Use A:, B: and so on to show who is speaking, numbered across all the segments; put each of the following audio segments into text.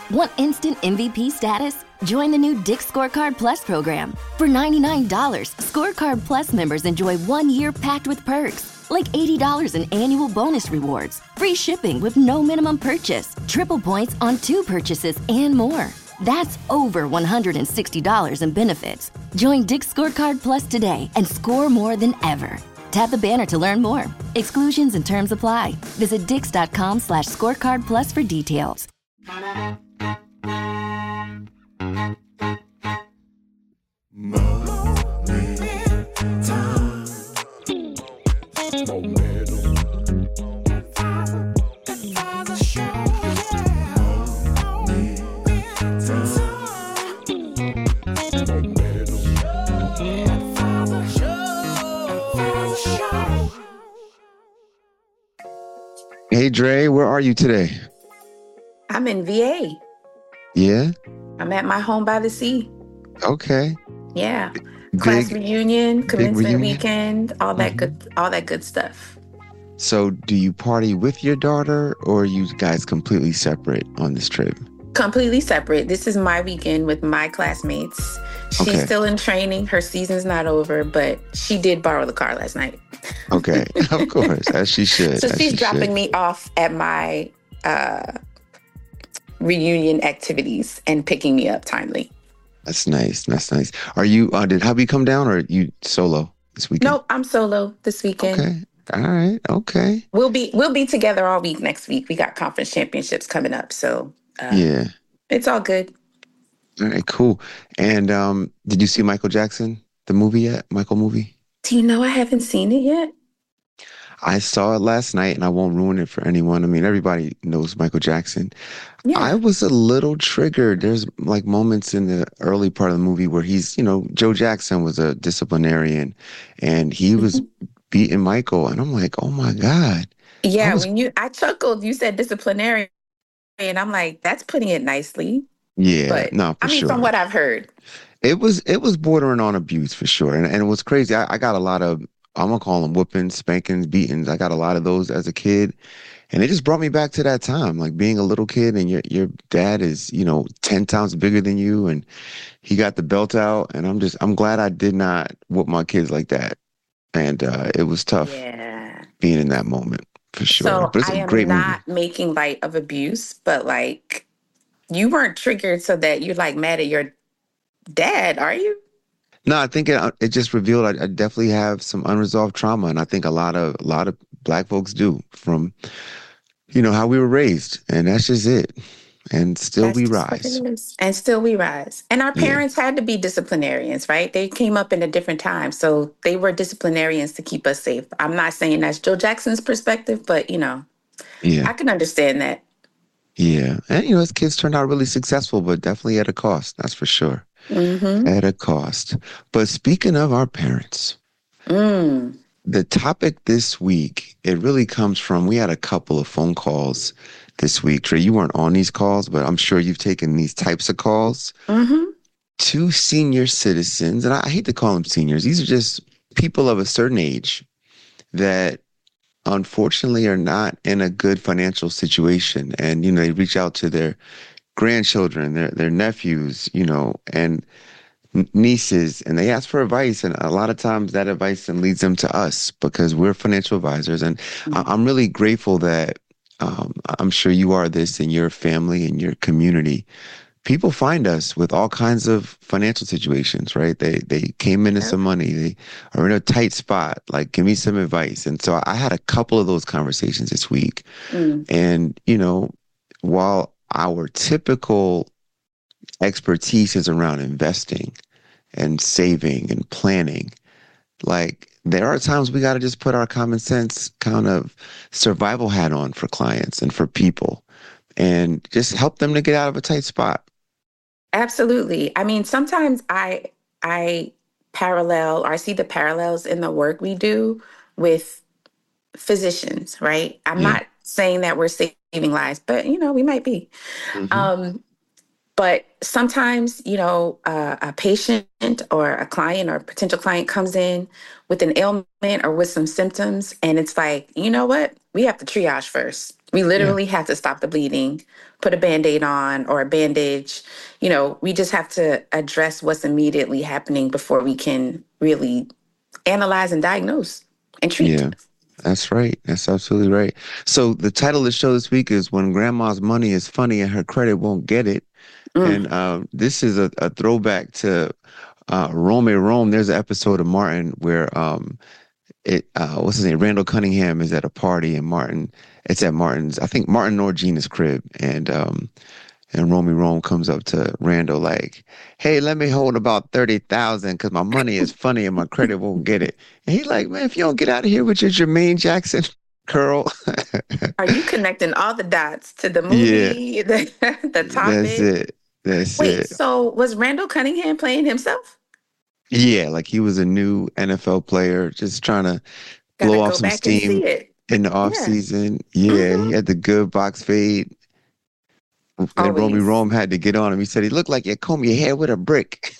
A: Want instant MVP status? Join the new Dick's Scorecard Plus program. For $99, Scorecard Plus members enjoy 1 year packed with perks, like $80 in annual bonus rewards, free shipping with no minimum purchase, triple points on 2 purchases, and more. That's over $160 in benefits. Join Dick's Scorecard Plus today and score more than ever. Tap the banner to learn more. Exclusions and terms apply. Visit dix.com/scorecard plus for details.
B: Hey, Dre, where are you today?
C: I'm in VA.
B: Yeah?
C: I'm at my home by the sea.
B: Okay.
C: Yeah. Class reunion, commencement weekend, all that good stuff.
B: So do you party with your daughter, or are you guys completely separate on this trip?
C: Completely separate. This is my weekend with my classmates. She's still in training. Her season's not over, but she did borrow the car last night.
B: Okay, of course, as she should.
C: So she's dropping me off at my reunion activities and picking me up timely.
B: That's nice. That's nice. Are you, did hubby come down, or are you solo this weekend?
C: Nope, I'm solo this weekend.
B: Okay. All right. Okay.
C: We'll be together all week next week. We got conference championships coming up. So
B: yeah,
C: it's all good.
B: All right, cool. And did you see Michael Jackson, the movie yet? Michael movie?
C: Do you know I haven't seen it yet?
B: I saw it last night, and I won't ruin it for anyone. I mean, everybody knows Michael Jackson.
C: Yeah.
B: I was a little triggered. There's like moments in the early part of the movie where he's, Joe Jackson was a disciplinarian, and he was beating Michael, and I'm like, oh my God.
C: Yeah, I chuckled, you said disciplinarian, and I'm like, that's putting it nicely.
B: Yeah,
C: but,
B: no, for sure.
C: From what I've heard.
B: It was bordering on abuse for sure. And it was crazy. I got a lot of, I'm going to call them whoopings, spankings, beatings. I got a lot of those as a kid. And it just brought me back to that time, like being a little kid and your dad is, 10 times bigger than you. And he got the belt out. And I'm glad I did not whoop my kids like that. And it was tough being in that moment for sure.
C: So
B: but it's
C: I
B: a
C: am
B: great
C: not
B: movie.
C: making light of abuse, but like you weren't triggered so that you're like mad at your dad, are you?
B: No, I think it just revealed I definitely have some unresolved trauma, and I think a lot of Black folks do from, how we were raised, and that's just it. And still we rise.
C: And still we rise. And our parents had to be disciplinarians, right? They came up in a different time, so they were disciplinarians to keep us safe. I'm not saying that's Joe Jackson's perspective, but I can understand that.
B: Yeah, and his kids turned out really successful, but definitely at a cost. That's for sure.
C: Mm-hmm.
B: At a cost. But speaking of our parents, the topic this week, it really comes from, we had a couple of phone calls this week. Trey, you weren't on these calls, but I'm sure you've taken these types of calls.
C: Mm-hmm.
B: 2 senior citizens, and I hate to call them seniors. These are just people of a certain age that unfortunately are not in a good financial situation. And, they reach out to their grandchildren, their nephews, and nieces, and they ask for advice. And a lot of times that advice then leads them to us because we're financial advisors. And I'm really grateful that I'm sure you are this in your family and your community. People find us with all kinds of financial situations, right? They came into some money. They are in a tight spot. Like, give me some advice. And so I had a couple of those conversations this week. And, while our typical expertise is around investing and saving and planning, like there are times we got to just put our common sense kind of survival hat on for clients and for people and just help them to get out of a tight spot.
C: Absolutely. I mean, sometimes I see the parallels in the work we do with physicians, right? I'm not saying that we're saving lives, but we might be. But sometimes, a patient or a client or a potential client comes in with an ailment or with some symptoms, and it's like, you know what? We have to triage first. We
B: Yeah.
C: literally have to stop the bleeding, put a Band-Aid on or a bandage. We just have to address what's immediately happening before we can really analyze and diagnose and treat.
B: Yeah. That's right. That's absolutely right. So the title of the show this week is When Grandma's Money is Funny and Her Credit Won't Get It.
C: Mm.
B: And this is a throwback to Rome Rome. There's an episode of Martin where what's his name? Randall Cunningham is at a party and it's at Martin's, I think Martin or Gina's crib. And Romy Rome comes up to Randall like, "Hey, let me hold about 30,000 because my money is funny and my credit won't get it." And he's like, "Man, if you don't get out of here with your Jermaine Jackson curl."
C: Are you connecting all the dots to the
B: Yeah,
C: movie, the
B: that's
C: topic?
B: it. That's
C: Wait,
B: it.
C: so was Randall Cunningham playing himself?
B: Yeah, like he was a new NFL player just trying to
C: Gotta
B: blow off
C: go
B: some
C: back and
B: steam
C: see it.
B: in the off
C: Yeah.
B: season. Yeah, he
C: Hmm.
B: had the good box fade. Then Romy
C: Always.
B: Rome had to get on him. He said he looked like you comb your hair with a brick.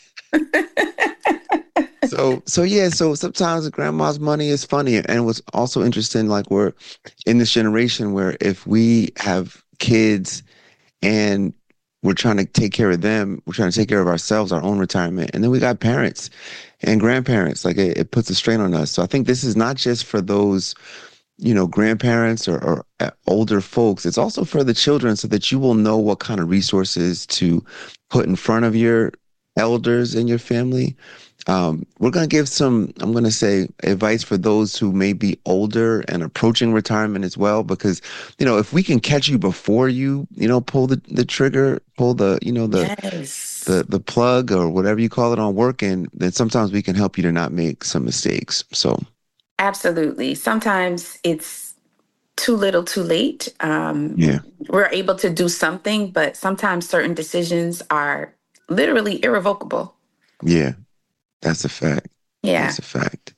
B: So sometimes grandma's money is funny. And what's also interesting, like we're in this generation where if we have kids and we're trying to take care of them, we're trying to take care of ourselves, our own retirement, and then we got parents and grandparents. Like it puts a strain on us. So I think this is not just for those, grandparents or older folks. It's also for the children so that you will know what kind of resources to put in front of your elders in your family. We're going to give I'm going to say advice for those who may be older and approaching retirement as well, because, if we can catch you before you, pull the trigger, pull
C: Yes.
B: the plug or whatever you call it on working, then sometimes we can help you to not make some mistakes. So,
C: Absolutely. Sometimes it's too little, too late.
B: yeah,
C: We're able to do something, but sometimes certain decisions are literally irrevocable.
B: yeah, that's a fact.
C: Yeah.
B: That's a fact.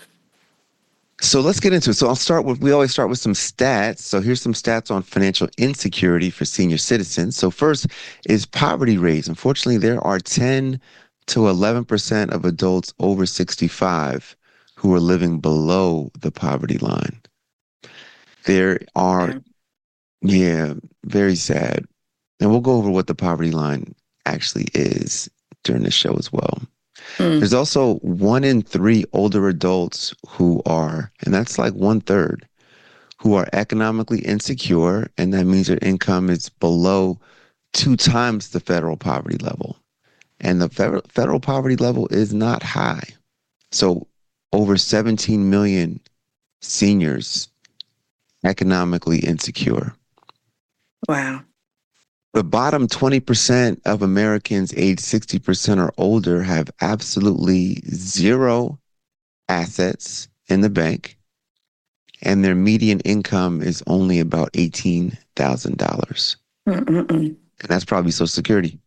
B: So let's get into it. So we always start with some stats. So here's some stats on financial insecurity for senior citizens. So first is poverty rates. Unfortunately, there are 10 to 11% of adults over 65 who are living below the poverty line. There are,
C: Yeah.
B: yeah, very sad. And we'll go over what the poverty line actually is during the show as well.
C: Mm.
B: There's also 1 in 3 older adults and that's like 1/3, who are economically insecure. And that means their income is below 2 times the federal poverty level. And the federal poverty level is not high. So over 17 million seniors economically insecure.
C: Wow.
B: The bottom 20% of Americans aged 60% or older have absolutely zero assets in the bank, and their median income is only about $18,000.
C: Mm-mm-mm.
B: And that's probably Social Security.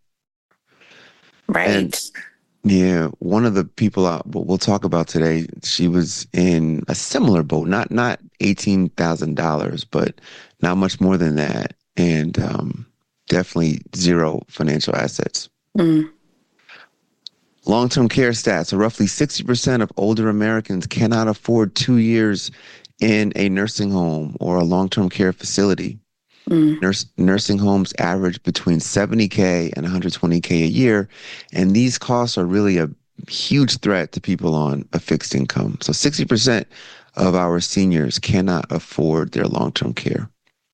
B: And
C: Right.
B: yeah, one of the people we'll talk about today, she was in a similar boat, not $18,000, but not much more than that. And definitely zero financial assets.
C: Mm.
B: Long-term care stats. So roughly 60% of older Americans cannot afford 2 years in a nursing home or a long-term care facility.
C: Mm.
B: Nursing homes average between $70K and $120K a year. And these costs are really a huge threat to people on a fixed income. So 60% of our seniors cannot afford their long-term care.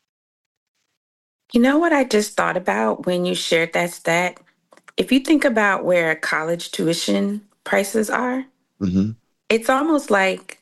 C: You know what I just thought about when you shared that stat? If you think about where college tuition prices are,
B: Mm-hmm.
C: it's almost like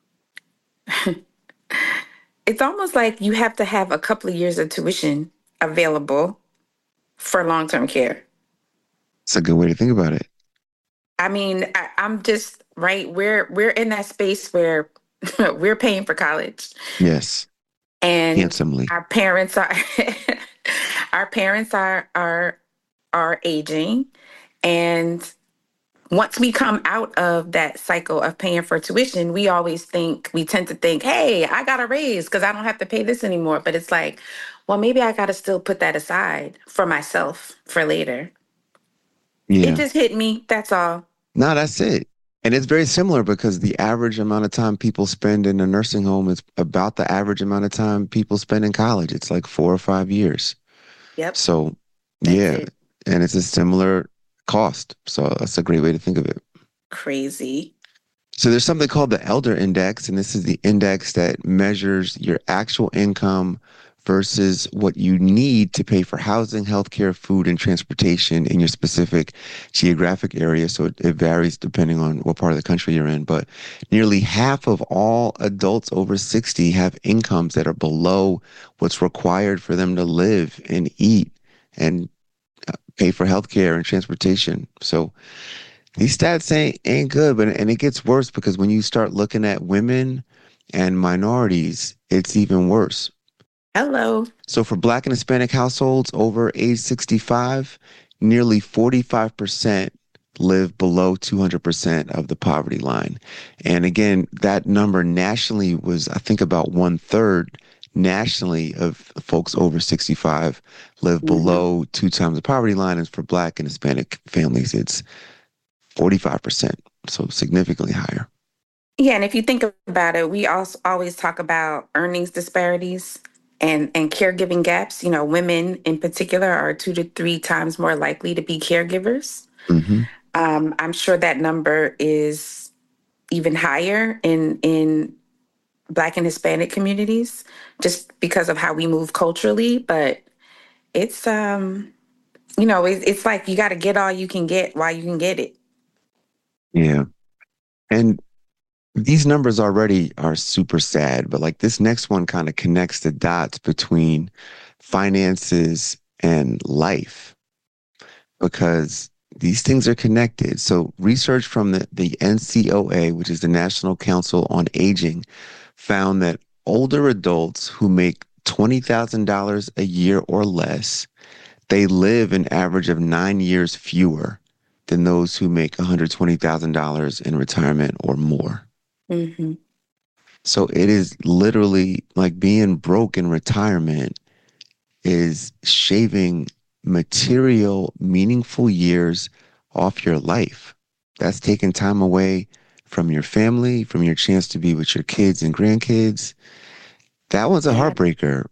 C: it's almost like you have to have a couple of years of tuition available for long-term care.
B: It's a good way to think about it.
C: I mean, I'm just right. We're in that space where we're paying for college,
B: Yes,
C: and
B: handsomely.
C: our parents are our parents are aging, and once we come out of that cycle of paying for tuition, we tend to think, hey, I got a raise because I don't have to pay this anymore. But it's like, well, maybe I got to still put that aside for myself for later. It
B: Yeah.
C: just hit me. That's all.
B: No, that's it. And it's very similar because the average amount of time people spend in a nursing home is about the average amount of time people spend in college. It's like 4 or 5 years.
C: Yep,
B: So,
C: that's
B: yeah,
C: it.
B: and it's a similar cost. So that's a great way to think of it.
C: Crazy.
B: So there's something called the Elder Index, and this is the index that measures your actual income versus what you need to pay for housing, healthcare, food, and transportation in your specific geographic area. So it varies depending on what part of the country you're in. But nearly half of all adults over 60 have incomes that are below what's required for them to live and eat and pay for healthcare and transportation. So these stats ain't good, but and it gets worse because when you start looking at women and minorities, it's even worse.
C: Hello.
B: So for Black and Hispanic households over age 65, nearly 45% live below 200% of the poverty line. And again, that number nationally was, I think, about 1/3 nationally of folks over 65 live
C: Hmm.
B: below 2 times the poverty line. And for Black and Hispanic families, it's 45%, so significantly higher.
C: Yeah, and if you think about it, we also always talk about earnings disparities and caregiving gaps. You know, women in particular are 2 to 3 times more likely to be caregivers.
B: Hmm.
C: I'm sure that number is even higher in Black and Hispanic communities, just because of how we move culturally. But it's it's like you got to get all you can get while you can get it.
B: Yeah. And these numbers already are super sad, but like this next one kind of connects the dots between finances and life because these things are connected. So research from the NCOA, which is the National Council on Aging, found that older adults who make $20,000 a year or less, they live an average of 9 years fewer than those who make $120,000 in retirement or more.
C: Hmm.
B: So it is literally like being broke in retirement is shaving material, meaningful years off your life. That's taking time away from your family, from your chance to be with your kids and grandkids. That one's a
C: Yeah,
B: heartbreaker.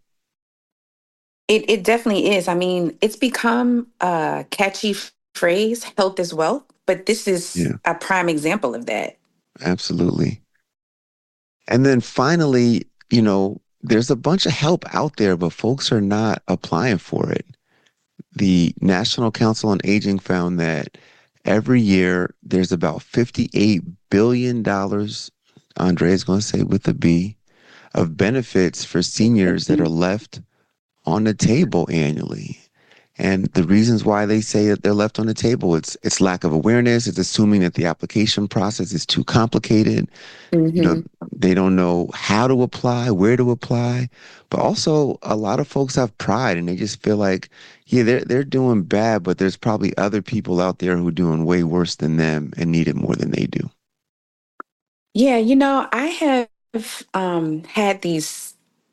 C: it definitely is. I mean, it's become a catchy phrase, health is wealth, but this is
B: Yeah,
C: a prime example of that.
B: absolutely. And then finally, there's a bunch of help out there, but folks are not applying for it. The National Council on Aging found that every year there's about $58 billion, Andre is going to say with a B, of benefits for seniors that are left on the table annually. And the reasons why they say that they're left on the table, it's lack of awareness, it's assuming that the application process is too complicated. You know,
C: Hmm.
B: they don't know how to apply, where to apply. But also a lot of folks have pride and they just feel like, yeah, they're doing bad, but there's probably other people out there who are doing way worse than them and need it more than they do.
C: Yeah, I have had these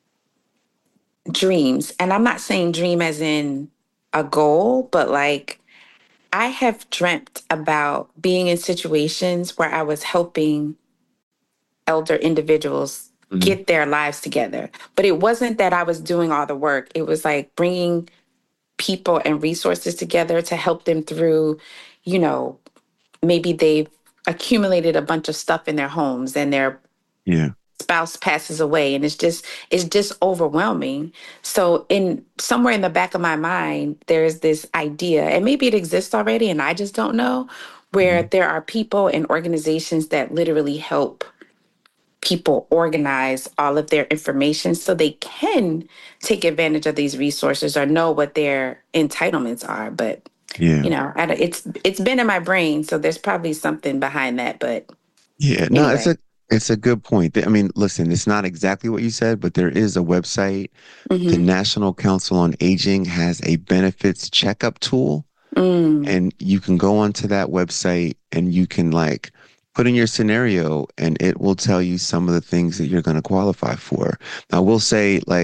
C: dreams, and I'm not saying dream as in a goal, but like I have dreamt about being in situations where I was helping elder individuals
B: Mhm.
C: get their lives together. But it wasn't that I was doing all the work. It was like bringing people and resources together to help them through, you know, maybe they've accumulated a bunch of stuff in their homes and their
B: Yeah.
C: spouse passes away and it's just overwhelming. So in somewhere in the back of my mind there's this idea, and maybe it exists already and I just don't know, where
B: Mhm.
C: there are people and organizations that literally help people organize all of their information so they can take advantage of these resources or know what their entitlements are. But
B: Yeah.
C: it's been in my brain, so there's probably something behind that. But
B: Yeah. No,
C: anyway.
B: it's a good point. I mean, listen, it's not exactly what you said, but there is a website. The
C: Hmm.
B: National Council on Aging has a benefits checkup tool.
C: Mm.
B: And you can go onto that website and you can like put in your scenario and it will tell you some of the things that you're going to qualify for. I will say like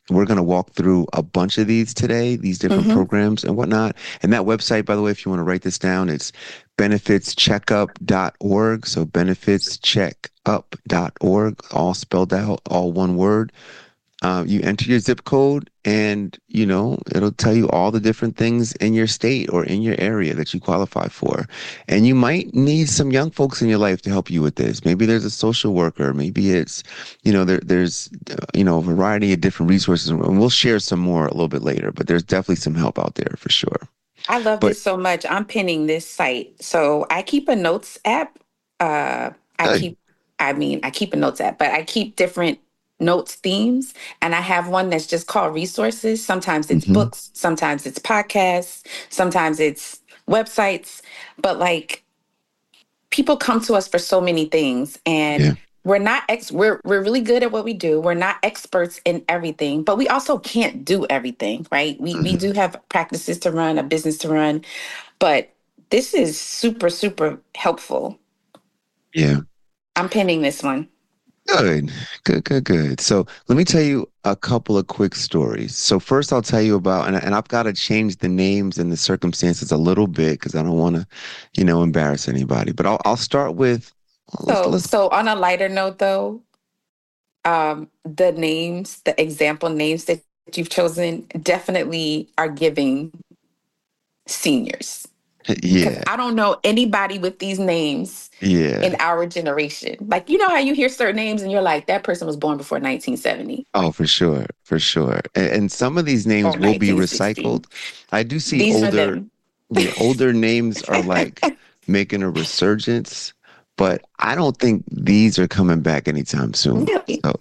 B: We're going to walk through a bunch of these today, these different programs and whatnot. And that website, by the way, if you want to write this down, it's benefitscheckup.org. So benefitscheckup.org, all spelled out, all one word. You enter your zip code and, it'll tell you all the different things in your state or in your area that you qualify for. And you might need some young folks in your life to help you with this. Maybe there's a social worker. Maybe it's, there's a variety of different resources. And we'll share some more a little bit later, but there's definitely some help out there for sure.
C: I love this so much. I'm pinning this site. So I keep a notes app. I keep a notes app, but I keep different notes themes, and I have one that's just called resources. Sometimes it's books, sometimes it's podcasts, sometimes it's websites, but like people come to us for so many things, and we're not we're really good at what we do. We're not experts in everything, but we also can't do everything, right? We do have practices to run, a business to run, but this is super, super helpful.
B: Yeah.
C: I'm pinning this one.
B: Good. So let me tell you a couple of quick stories. So first I'll tell you about, and I've got to change the names and the circumstances a little bit because I don't want to, embarrass anybody. But I'll start with.
C: So on a lighter note, though, the example names that you've chosen definitely are giving seniors.
B: Yeah.
C: I don't know anybody with these names in our generation. Like, how you hear certain names and you're like, that person was born before 1970.
B: Oh, for sure. And some of these names will be recycled. I do see older names are like making a resurgence, but I don't think these are coming back anytime soon.
C: Really?
B: So,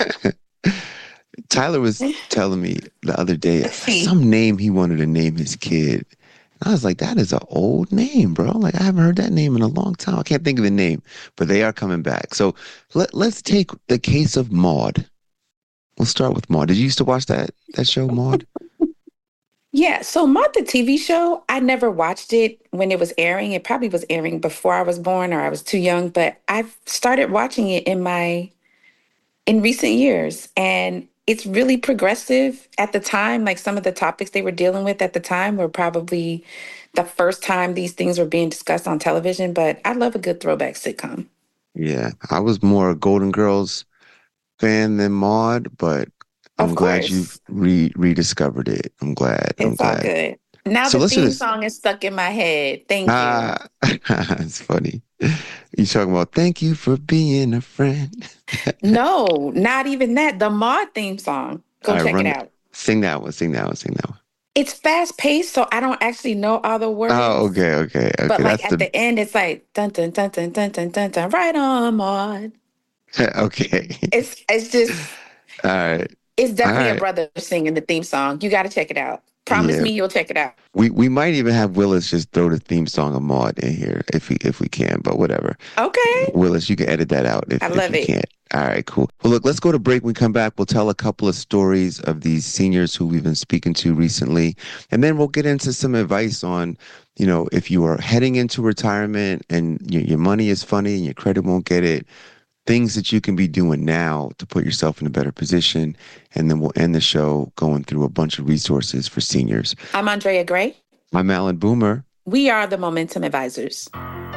B: Tyler was telling me the other day some name he wanted to name his kid. I was like, that is an old name, bro. Like, I haven't heard that name in a long time. I can't think of the name, but they are coming back. So let's take the case of Maude. We'll start with Maude. Did you used to watch that show, Maude?
C: Yeah. So Maude, the TV show, I never watched it when it was airing. It probably was airing before I was born or I was too young, but I've started watching it in recent years. And it's really progressive at the time. Like some of the topics they were dealing with at the time were probably the first time these things were being discussed on television. But I love a good throwback sitcom.
B: Yeah, I was more a Golden Girls fan than Maude, but I'm glad you rediscovered it. I'm glad.
C: It's all good. Now the theme song is stuck in my head. Thank you.
B: It's funny. You talking about thank you for being a friend?
C: No, not even that. The Maude theme song. Go check it out.
B: Sing that one.
C: It's fast paced, so I don't actually know all the words.
B: Oh, okay.
C: But like at the end, it's like dun dun dun dun dun dun dun dun. Right on, Maude.
B: Okay.
C: It's just
B: all right.
C: It's definitely a brother singing the theme song. You got to check it out. Promise me you'll check it out.
B: We might even have Willis just throw the theme song of Maude in here if we can, but whatever.
C: Okay.
B: Willis, you can edit that out if you can't. All right, cool. Well, look, let's go to break. When we come back, we'll tell a couple of stories of these seniors who we've been speaking to recently. And then we'll get into some advice on, if you are heading into retirement and your money is funny and your credit won't get it, things that you can be doing now to put yourself in a better position. And then we'll end the show going through a bunch of resources for seniors.
C: I'm Andrea Gray.
B: I'm Alan Boomer.
C: We are the Momentum Advisors.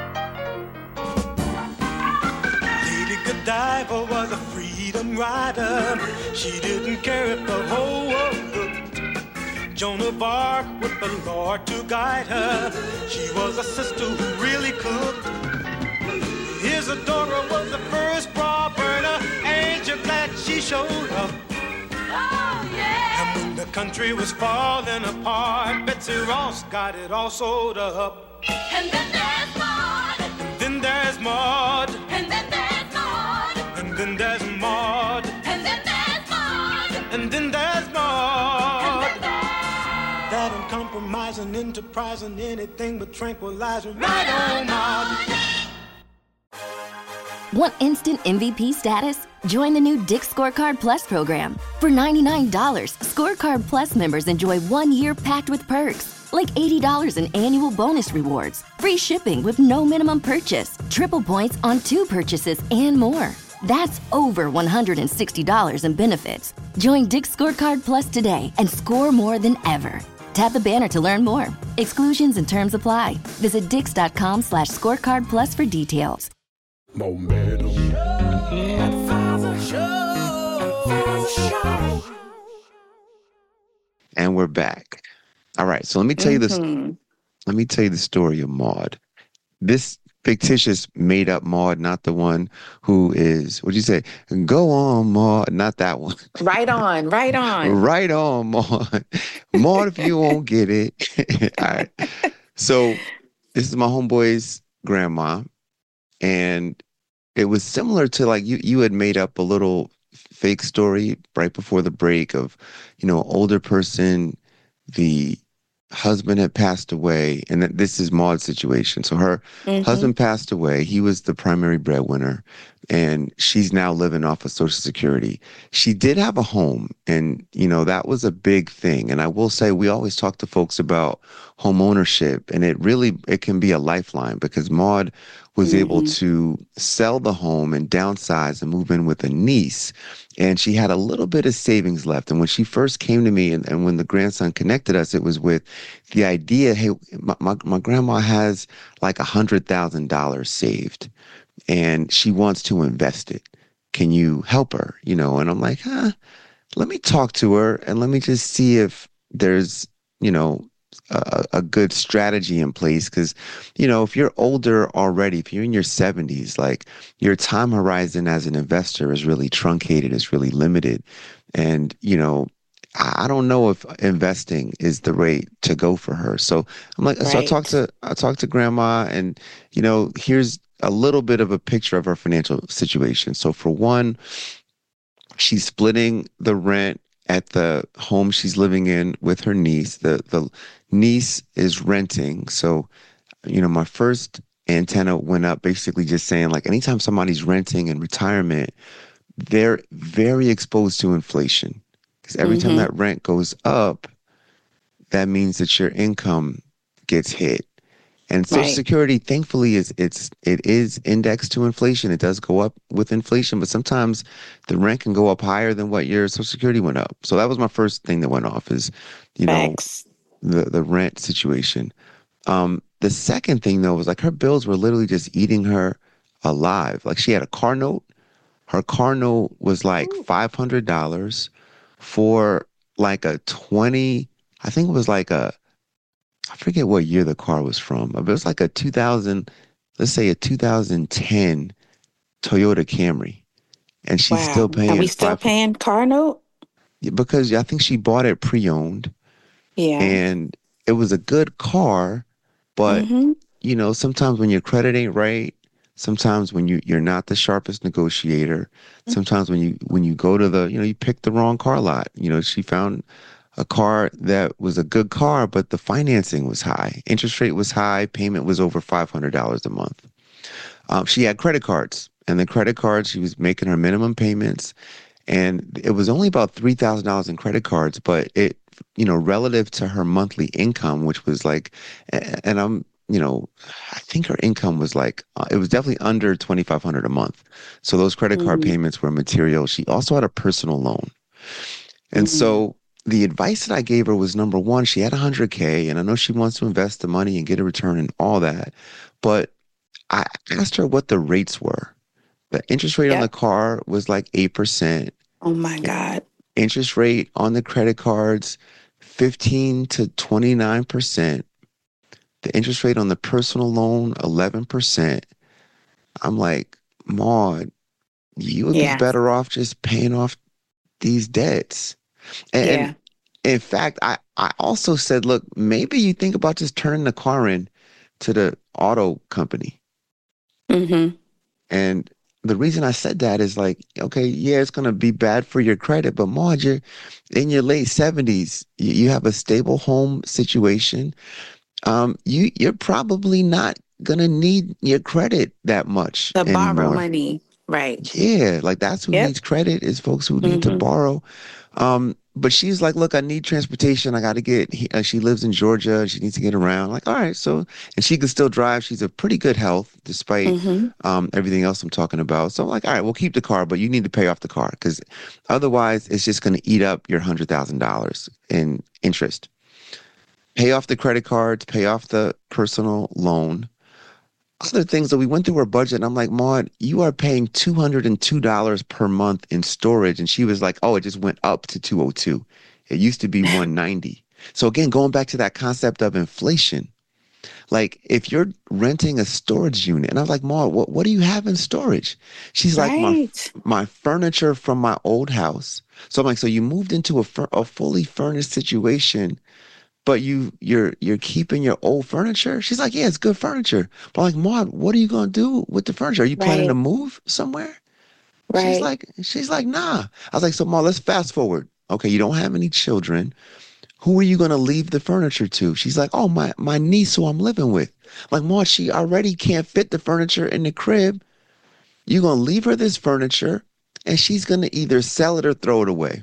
D: Lady Godiva was a freedom rider. She didn't care if the whole world looked. Joan of Arc with the Lord to guide her. She was a sister who really cooked. Isadora was the first bra burner. Ain't you glad she showed up? Oh, yeah. And when the country was falling apart, Betsy Ross got it all sewed up.
E: And then there's Maude.
D: And then there's Maude.
E: And then there's Maude.
D: And then there's Maude.
E: And then there's Maude.
D: And then there's Maude. That uncompromising, enterprising, anything but tranquilizer. Right on, Maude.
A: Want instant MVP status? Join the new Dick's Scorecard Plus program. For $99, Scorecard Plus members enjoy 1 year packed with perks, like $80 in annual bonus rewards, free shipping with no minimum purchase, triple points on 2 purchases, and more. That's over $160 in benefits. Join Dick's Scorecard Plus today and score more than ever. Tap the banner to learn more. Exclusions and terms apply. Visit dix.com/scorecard plus for details.
D: Momentum.
B: And we're back. All right. So let me tell you this. Let me tell you the story of Maude. This fictitious made up Maude, not the one who is, what'd you say? Go on, Maude. Not that one.
C: Right on.
B: Right on, Maude. Maude, if you won't get it. All right. So this is my homeboy's grandma. And it was similar to like you had made up a little fake story right before the break of, older person, the husband had passed away, and this is Maude's situation. So her husband passed away. He was the primary breadwinner, and she's now living off of Social Security. She did have a home, and, that was a big thing. And I will say, we always talk to folks about home ownership, and it can be a lifeline because Maude was able to sell the home and downsize and move in with a niece. And she had a little bit of savings left. And when she first came to me and when the grandson connected us, it was with the idea, hey, my grandma has like $100,000 saved and she wants to invest it. Can you help her? And I'm like, let me talk to her and let me just see if there's, a good strategy in place. Because, if you're older already, if you're in your 70s, like your time horizon as an investor is really truncated, is really limited. And, I don't know if investing is the way to go for her. So I'm like, so I talked to grandma and, here's a little bit of a picture of her financial situation. So for one, she's splitting the rent at the home she's living in with her niece. The niece is renting. So, my first antenna went up basically just saying like anytime somebody's renting in retirement, they're very exposed to inflation. Because every time that rent goes up, that means that your income gets hit. And Social Security, thankfully, it is indexed to inflation. It does go up with inflation, but sometimes the rent can go up higher than what your Social Security went up. So that was my first thing that went off is, the rent situation. The second thing, though, was like her bills were literally just eating her alive. Like she had a car note. Her car note was like $500 for like a 20, I think it was like I forget what year the car was from, but it was like a 2010 Toyota Camry. And she's still paying.
C: Are we still paying car note?
B: Because I think she bought it pre-owned. Yeah. And it was a good car, but, sometimes when your credit ain't right, sometimes when you're not the sharpest negotiator, sometimes when you go to you pick the wrong car lot. She found a car that was a good car, but the financing was high. Interest rate was high. Payment was over $500 a month. She had credit cards, and the credit cards, she was making her minimum payments, and it was only about $3,000 in credit cards, but it, relative to her monthly income, which was like, and I'm, I think her income was like, it was definitely under $2,500 a month. So those credit card payments were material. She also had a personal loan. And so the advice that I gave her was, number one, she had $100K, and I know she wants to invest the money and get a return and all that. But I asked her what the rates were. The interest rate on the car was like 8%.
C: Oh my God.
B: Interest rate on the credit cards, 15 to 29%. The interest rate on the personal loan, 11%. I'm like, Maude, you would be better off just paying off these debts. And in fact, I also said, look, maybe you think about just turning the car in to the auto company. And the reason I said that is like, okay, it's going to be bad for your credit, but Maude, you're in your late 70s. You have a stable home situation. You're probably not going to need your credit that much anymore.
C: Borrow money. Right.
B: Yeah, like that's who needs credit, is folks who need to borrow. but she's like, look, I need transportation. I got to get, she lives in Georgia. She needs to get around. Like, all right. So, and she can still drive. She's a pretty good health despite
C: Mm-hmm.
B: everything else I'm talking about. So I'm like, all right, we'll keep the car, but you need to pay off the car because otherwise it's just going to eat up your $100,000 in interest. Pay off the credit cards, pay off the personal loan. Other things that we went through her budget, and I'm like, Maud, you are paying $202 per month in storage. And she was like, oh, it just went up to 202. It used to be 190. So again, going back to that concept of inflation, like if you're renting a storage unit, and I was like, Maud, what do you have in storage? She's like,
C: Right.
B: my furniture from my old house. So I'm like, so you moved into a fully furnished situation but you're keeping your old furniture? She's like, yeah, it's good furniture. But I'm like, Maud, what are you gonna do with the furniture? Are you planning to
C: Right.
B: move somewhere?
C: Right.
B: She's like, nah. I was like, so Maud, let's fast forward. Okay, you don't have any children. Who are you gonna leave the furniture to? She's like, oh, my niece who I'm living with. Like, Maud, she already can't fit the furniture in the crib. You're gonna leave her this furniture, and she's gonna either sell it or throw it away.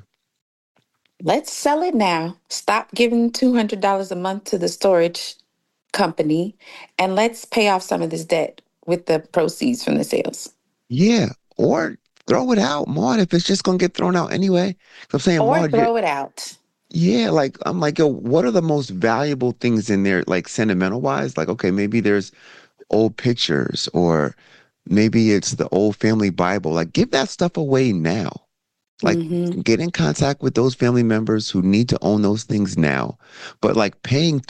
C: Let's sell it now. Stop giving $200 a month to the storage company and let's pay off some of this debt with the proceeds from the sales.
B: Yeah, or throw it out, Maud, if it's just gonna get thrown out anyway. I'm saying,
C: Or
B: Maud,
C: throw it out.
B: yeah, like I'm like, yo, what are the most valuable things in there, like sentimental wise? Like, okay, maybe there's old pictures, or maybe it's the old family Bible. Like, give that stuff away now. Like,
C: Mm-hmm.
B: get in contact with those family members who need to own those things now. But like paying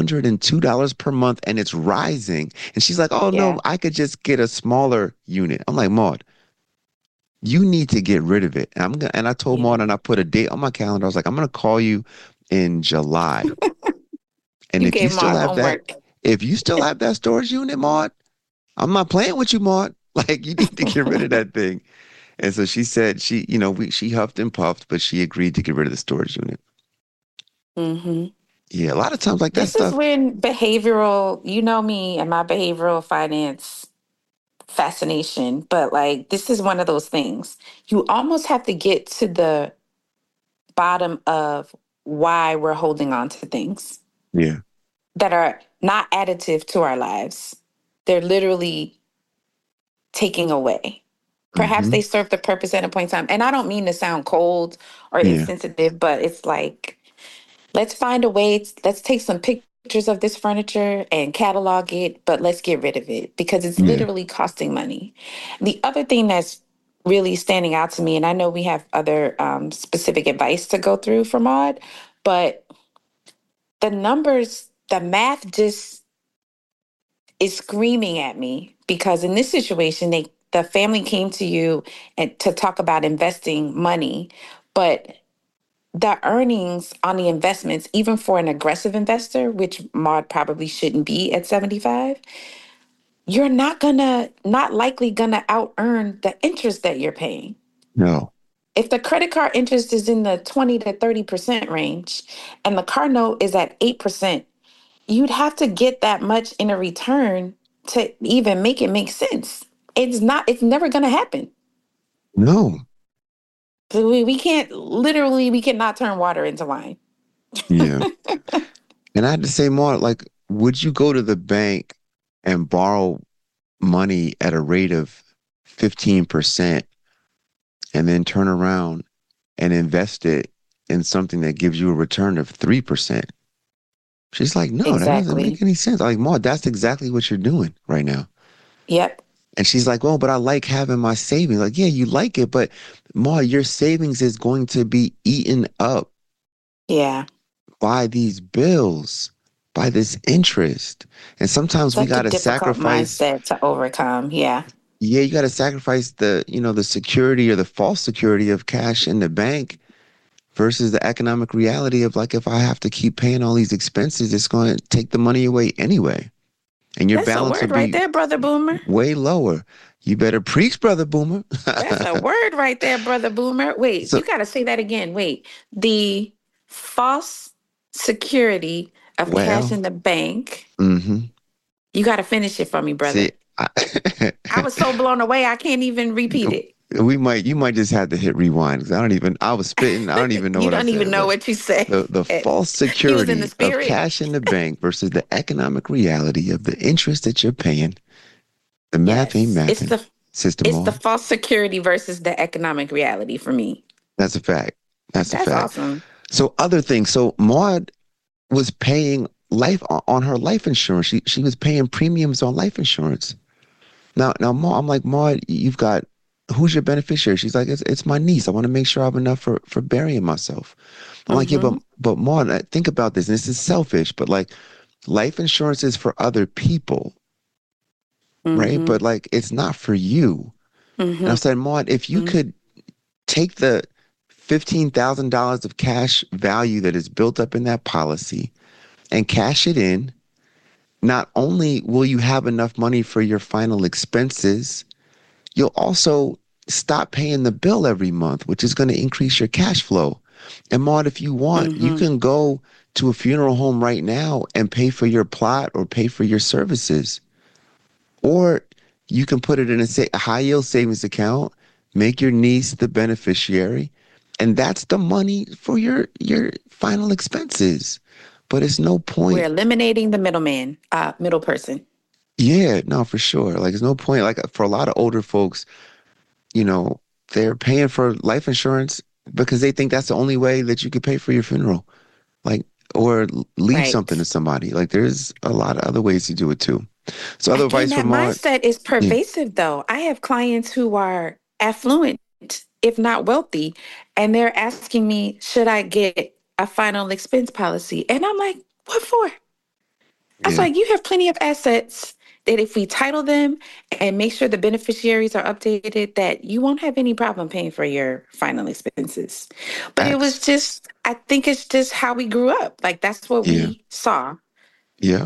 B: $202 per month and it's rising. And she's like, oh no,
C: Yeah.
B: I could just get a smaller unit. I'm like, Maud, you need to get rid of it. And I told
C: Yeah.
B: Maud and I put a date on my calendar. I was like, I'm gonna call you in July. And
C: You gave Maud homework.
B: if you still have that storage unit, Maud, I'm not playing with you, Maud. Like you need to get rid of that thing. And so she said she huffed and puffed, but she agreed to get rid of the storage unit.
C: Mm-hmm.
B: Yeah, a lot of times like that
C: This is
B: stuff.
C: when you know me and my behavioral finance fascination, but like this is one of those things. You almost have to get to the bottom of why we're holding on to things
B: Yeah.
C: that are not additive to our lives. They're literally taking away. Perhaps
B: Hmm.
C: they serve the purpose at a point in time. And I don't mean to sound cold or
B: Yeah.
C: insensitive, but it's like, let's find a way, let's take some pictures of this furniture and catalog it, but let's get rid of it because it's
B: Yeah.
C: literally costing money. The other thing that's really standing out to me, and I know we have other specific advice to go through for Maud, but the numbers, the math just is screaming at me because in this situation, the family came to you and to talk about investing money, but the earnings on the investments, even for an aggressive investor, which Maud probably shouldn't be at 75, you're not likely gonna out earn the interest that you're paying.
B: No.
C: If the credit card interest is in the 20 to 30% range and the car note is at 8%, you'd have to get that much in a return to even make it make sense. It's never gonna happen.
B: No.
C: So we cannot turn water into wine.
B: Yeah. And I had to say more, like, would you go to the bank and borrow money at a rate of 15% and then turn around and invest it in something that gives you a return of 3%? She's like, no, that doesn't make
C: Exactly.
B: any sense. I'm like, Maud, that's exactly what you're doing right now.
C: Yep.
B: And she's like, well, but I like having my savings. Like, yeah, you like it, but Maud, your savings is going to be eaten up
C: Yeah.
B: by these bills, by this interest. And sometimes we
C: Such a
B: got to
C: difficult
B: sacrifice,
C: mindset to overcome. Yeah.
B: yeah, you got to sacrifice the security or the false security of cash in the bank versus the economic reality of like, if I have to keep paying all these expenses, it's going to take the money away anyway. And your
C: That's a
B: balance will
C: word right
B: be
C: there, Brother Boomer.
B: way lower. You better preach, brother Boomer.
C: That's a word right there, Brother Boomer. Wait,
B: So,
C: you got to say that again. Wait. The false security of cash
B: well,
C: in the bank.
B: mm-hmm.
C: You got to finish it for me, brother.
B: See, I,
C: I was so blown away, I can't even repeat it.
B: You might just have to hit rewind, 'cause I was spitting. I don't even know
C: You
B: what I
C: don't even
B: said,
C: know
B: but
C: what you said.
B: the false
C: You was in the
B: security of
C: spirit.
B: cash in the bank versus the economic reality of the interest that you're paying. The math ain't
C: Yes.
B: mathing, Sister
C: It's the
B: Maud.
C: false security versus the economic reality for me.
B: That's a fact. That's a
C: That's
B: fact.
C: awesome.
B: So other things. So Maud was paying life on her life insurance. She was paying premiums on life insurance. Now, Maud, I'm like, Maud, you've got who's your beneficiary? She's like, it's my niece. I want to make sure I have enough for burying myself. I'm like, yeah,
C: Mm-hmm.
B: but Maud, think about this. And this is selfish, but like, life insurance is for other people, right?
C: Mm-hmm.
B: But like, it's not for you. And I
C: Mm-hmm.
B: said, Maud, if you could take the $15,000 of cash value that is built up in that policy and cash it in, not only will you have enough money for your final expenses, you'll also stop paying the bill every month, which is going to increase your cash flow. And Maud, if you want, you
C: Mm-hmm.
B: can go to a funeral home right now and pay for your plot or pay for your services. Or you can put it in a high yield savings account, make your niece the beneficiary, and that's the money for your final expenses. But it's no
C: We're
B: point.
C: eliminating the middle person.
B: Yeah, no, for sure. Like, there's no point. Like, for a lot of older folks, you know, they're paying for life insurance because they think that's the only way that you could pay for your funeral. Like, or leave something to
C: Right.
B: somebody. Like, there's a lot of other ways to do it too. So, other
C: Again,
B: advice
C: that
B: from Maud?
C: mindset is
B: Yeah,
C: pervasive, though. I have clients who are affluent, if not wealthy, and they're asking me, should I get a final expense policy? And I'm like, what for? I was
B: yeah,
C: like, you have plenty of assets that if we title them and make sure the beneficiaries are updated, that you won't have any problem paying for your final expenses. But it was
B: facts.
C: just, I think it's just how we grew up. Like that's what
B: Yeah,
C: we saw.
B: yeah.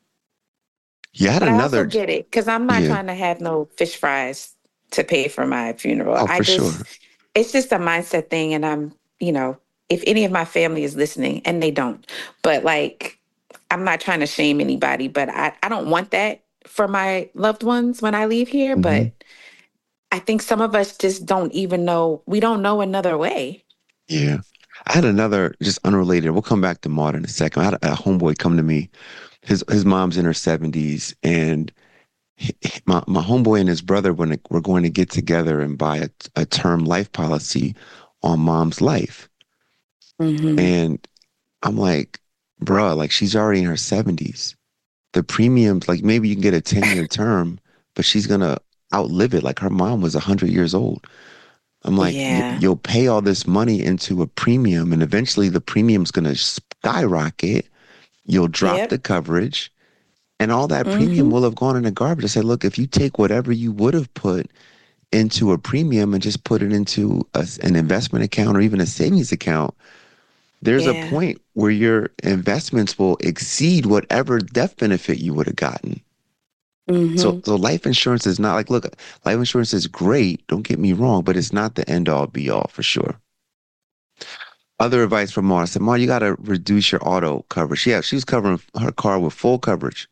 B: You had
C: But I also
B: another,
C: get it because I'm not
B: yeah.
C: trying to have no fish fries to pay for my funeral.
B: Oh, for sure.
C: It's just a mindset thing. And if any of my family is listening, and they don't, but like, I'm not trying to shame anybody, but I don't want that for my loved ones when I leave here.
B: Hmm.
C: But I think some of us just don't even know, we don't know another way.
B: Yeah. I had another, just unrelated. We'll come back to Maud in a second. I had a homeboy come to me. His mom's in her 70s, and my homeboy and his brother were going to get together and buy a term life policy on mom's life.
C: Hmm.
B: And I'm like, bruh, like, she's already in her 70s. The premiums, like, maybe you can get a 10-year term, but she's gonna outlive it. Like, her mom was 100 years old. I'm like,
C: Yeah.
B: you'll pay all this money into a premium, and eventually the premium's gonna skyrocket. You'll drop the
C: Yep.
B: coverage, and all that premium
C: Hmm.
B: will have gone in the garbage. I said, look, if you take whatever you would have put into a premium and just put it into an investment account or even a savings account, there's a
C: Yeah.
B: point where your investments will exceed whatever death benefit you would have gotten. So,
C: Hmm.
B: so life insurance is not like, look, life insurance is great, don't get me wrong, but it's not the end all be all for sure. Other advice from Mara. I said, Mara, you got to reduce your auto coverage. Yeah, she was covering her car with full coverage.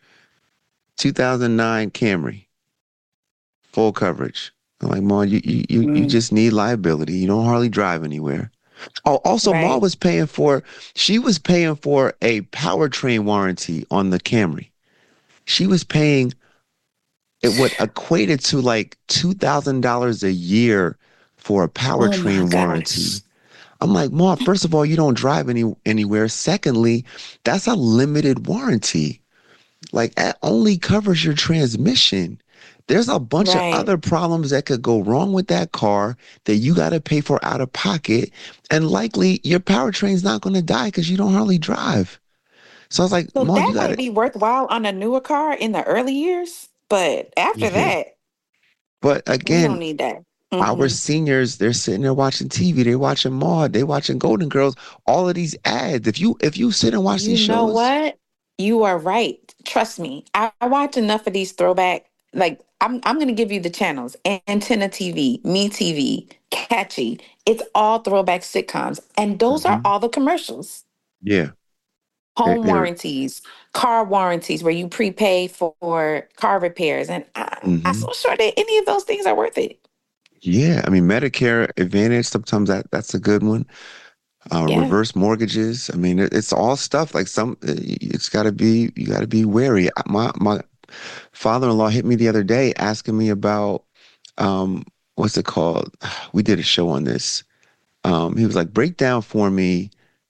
B: 2009 Camry, full coverage. I'm like, Mara, you
C: Mm.
B: just need liability. You don't hardly drive anywhere. Oh, also, Ma
C: Right.
B: was she was paying for a powertrain warranty on the Camry. She was paying it what equated to like $2,000 a year for a
C: Oh my
B: powertrain
C: gosh.
B: warranty. I'm like, Ma, first of all, you don't drive anywhere. Secondly, that's a limited warranty. Like, that only covers your transmission. There's a bunch of
C: Right.
B: other problems that could go wrong with that car that you got to pay for out of pocket. And likely your powertrain's not going to die because you don't hardly drive. So I was like,
C: So
B: Mom,
C: that
B: you got
C: might
B: to,
C: be worthwhile on a newer car in the early years, but after
B: yeah.
C: that,
B: But
C: we don't
B: again,
C: need that.
B: our
C: Hmm.
B: seniors, they're sitting there watching TV. They're watching Maude. They're watching Golden Girls. All of these ads. If you sit and watch
C: You
B: these
C: know
B: shows,
C: what? You are right. Trust me. I watch enough of these throwback. Like I'm gonna give you the channels: Antenna TV, Me TV, Catchy. It's all throwback sitcoms, and those are
B: mhm,
C: all the commercials.
B: yeah,
C: Home
B: they're
C: warranties, car warranties, where you prepay for car repairs, and I'm
B: mhm.
C: so sure that any of those things are worth it.
B: Yeah, I mean Medicare Advantage. Sometimes that's a good one.
C: Yeah.
B: Reverse mortgages. I mean, it's all stuff like it's got to be you got to be wary. My father-in-law hit me the other day asking me about what's it called? We did a show on this. He was like, break down for me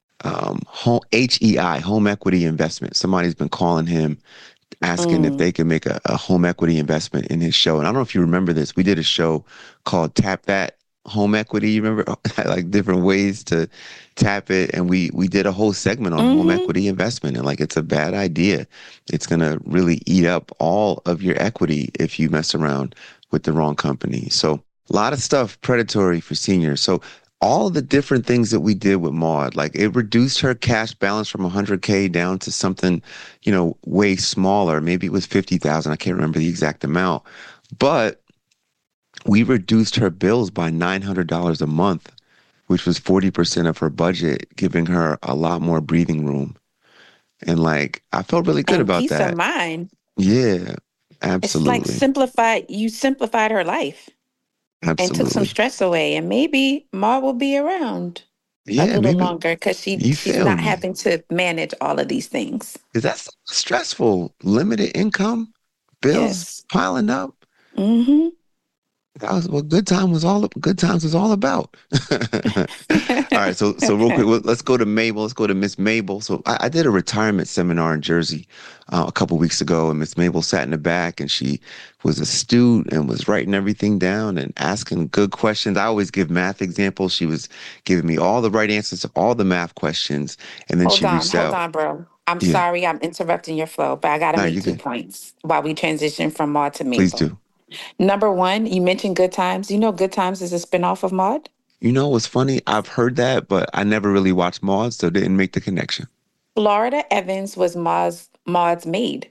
B: home HEI, home equity investment. Somebody's been calling him asking if
C: Mm.
B: they could make a home equity investment in his show. And I don't know if you remember this. We did a show called Tap That Home Equity. You remember like different ways to tap it. And we did a whole segment on home
C: Mm-hmm.
B: equity investment. And like it's a bad idea. It's gonna really eat up all of your equity if you mess around with the wrong company. So a lot of stuff predatory for seniors. So all the different things that we did with Maud, like it reduced her cash balance from 100K down to something, way smaller. Maybe it was 50,000. I can't remember the exact amount, but we reduced her bills by $900 a month, which was 40% of her budget, giving her a lot more breathing room. And like, I felt really good
C: And
B: about
C: peace of
B: that.
C: mind.
B: Yeah,
C: It's like
B: absolutely.
C: simplified her life and took some
B: Absolutely.
C: stress away. And maybe Ma will be around a
B: Yeah,
C: little
B: maybe
C: longer because
B: you
C: she's
B: feel
C: not
B: me.
C: having to manage all of these things.
B: Because that's stressful. Limited income, bills
C: Yes.
B: piling up.
C: Mm-hmm.
B: That was what good times was all about. All right, so real quick, let's go to Mabel. Let's go to Miss Mabel. So I did a retirement seminar in Jersey a couple weeks ago, and Miss Mabel sat in the back, and she was astute and was writing everything down and asking good questions. I always give math examples. She was giving me all the right answers to all the math questions, and then she reached
C: Hold
B: out.
C: on, bro. I'm
B: Yeah,
C: sorry I'm interrupting your flow, but I got to
B: no,
C: make
B: you
C: 2
B: good.
C: points while we transition from Maud to
B: Please
C: Mabel.
B: do.
C: Number one, you mentioned Good Times. You know Good Times is a spinoff of Maud?
B: You know what's funny? I've heard that, but I never really watched Maud, so didn't make the connection.
C: Florida Evans was Maud's maid.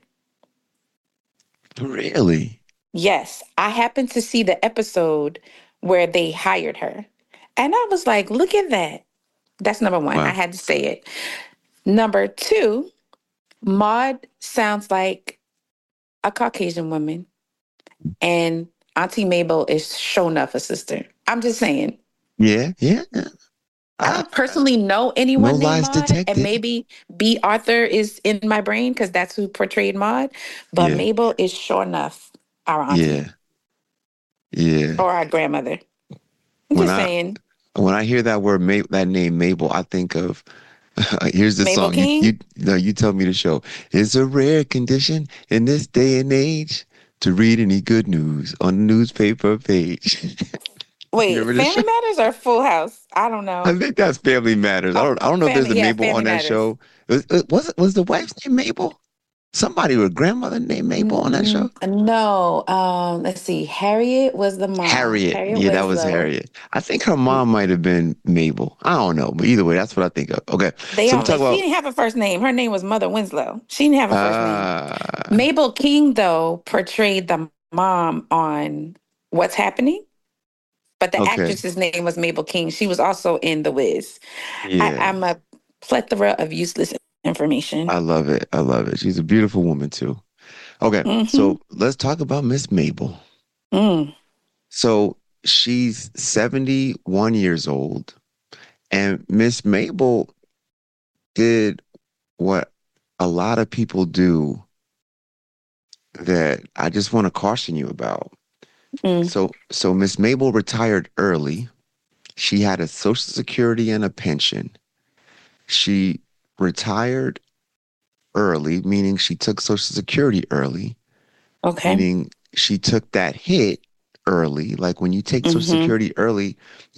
B: Really?
C: Yes, I happened to see the episode where they hired her. And I was like, look at that. That's number one. I
B: Wow.
C: had to say it. Number two, Maud sounds like a Caucasian woman, and Auntie Mabel is sure enough a sister. I'm just saying.
B: Yeah, yeah. Yeah.
C: I
B: Ah,
C: don't personally know
B: no
C: anyone named
B: lies
C: Maud, and
B: detected.
C: maybe B. Arthur is in my brain because that's who portrayed Maud. But
B: Yeah,
C: Mabel is sure enough our auntie
B: yeah, yeah.
C: or our grandmother. I'm
B: When
C: just
B: I
C: saying.
B: when I hear that word, that name Mabel, I think of here's the
C: Mabel
B: song. You
C: King?
B: you no, you tell me the show. It's a rare condition in this day and age to read any good news on the newspaper page. You
C: Wait,
B: remember this show?
C: Family Matters or Full House? I don't
B: I
C: know.
B: think that's Family Matters.
C: Oh,
B: I don't know if there's
C: family,
B: a
C: yeah,
B: Mabel on
C: Family
B: that
C: Matters.
B: show. Was the wife's name Mabel? Somebody with a grandmother named Mabel on that show?
C: No, let's see. Harriet was the mom.
B: Harriet.
C: Harriet
B: Yeah, that was
C: Winslow.
B: Harriet. I think her mom might have been Mabel. I don't know, but either way, that's what I think of. Okay,
C: They
B: so we
C: only
B: talk
C: she
B: about
C: didn't have a first name. Her name was Mother Winslow. She didn't have a first name.
B: uh
C: Mabel King, though, portrayed the mom on What's Happening, but the
B: okay.
C: actress's name was Mabel King. She was also in The Wiz.
B: Yeah.
C: I'm a plethora of useless information.
B: I love it. I love it. She's a beautiful woman too. Okay,
C: Mm-hmm.
B: so let's talk about Miss Mabel.
C: Mm.
B: So she's 71 years old, and Miss Mabel did what a lot of people do that I just want to caution you about.
C: Mm.
B: So Miss Mabel retired early. She had a social security and a pension. She retired early, meaning she took social security early,
C: Okay.
B: meaning she took that hit early. Like when you take social
C: Mm-hmm.
B: security early,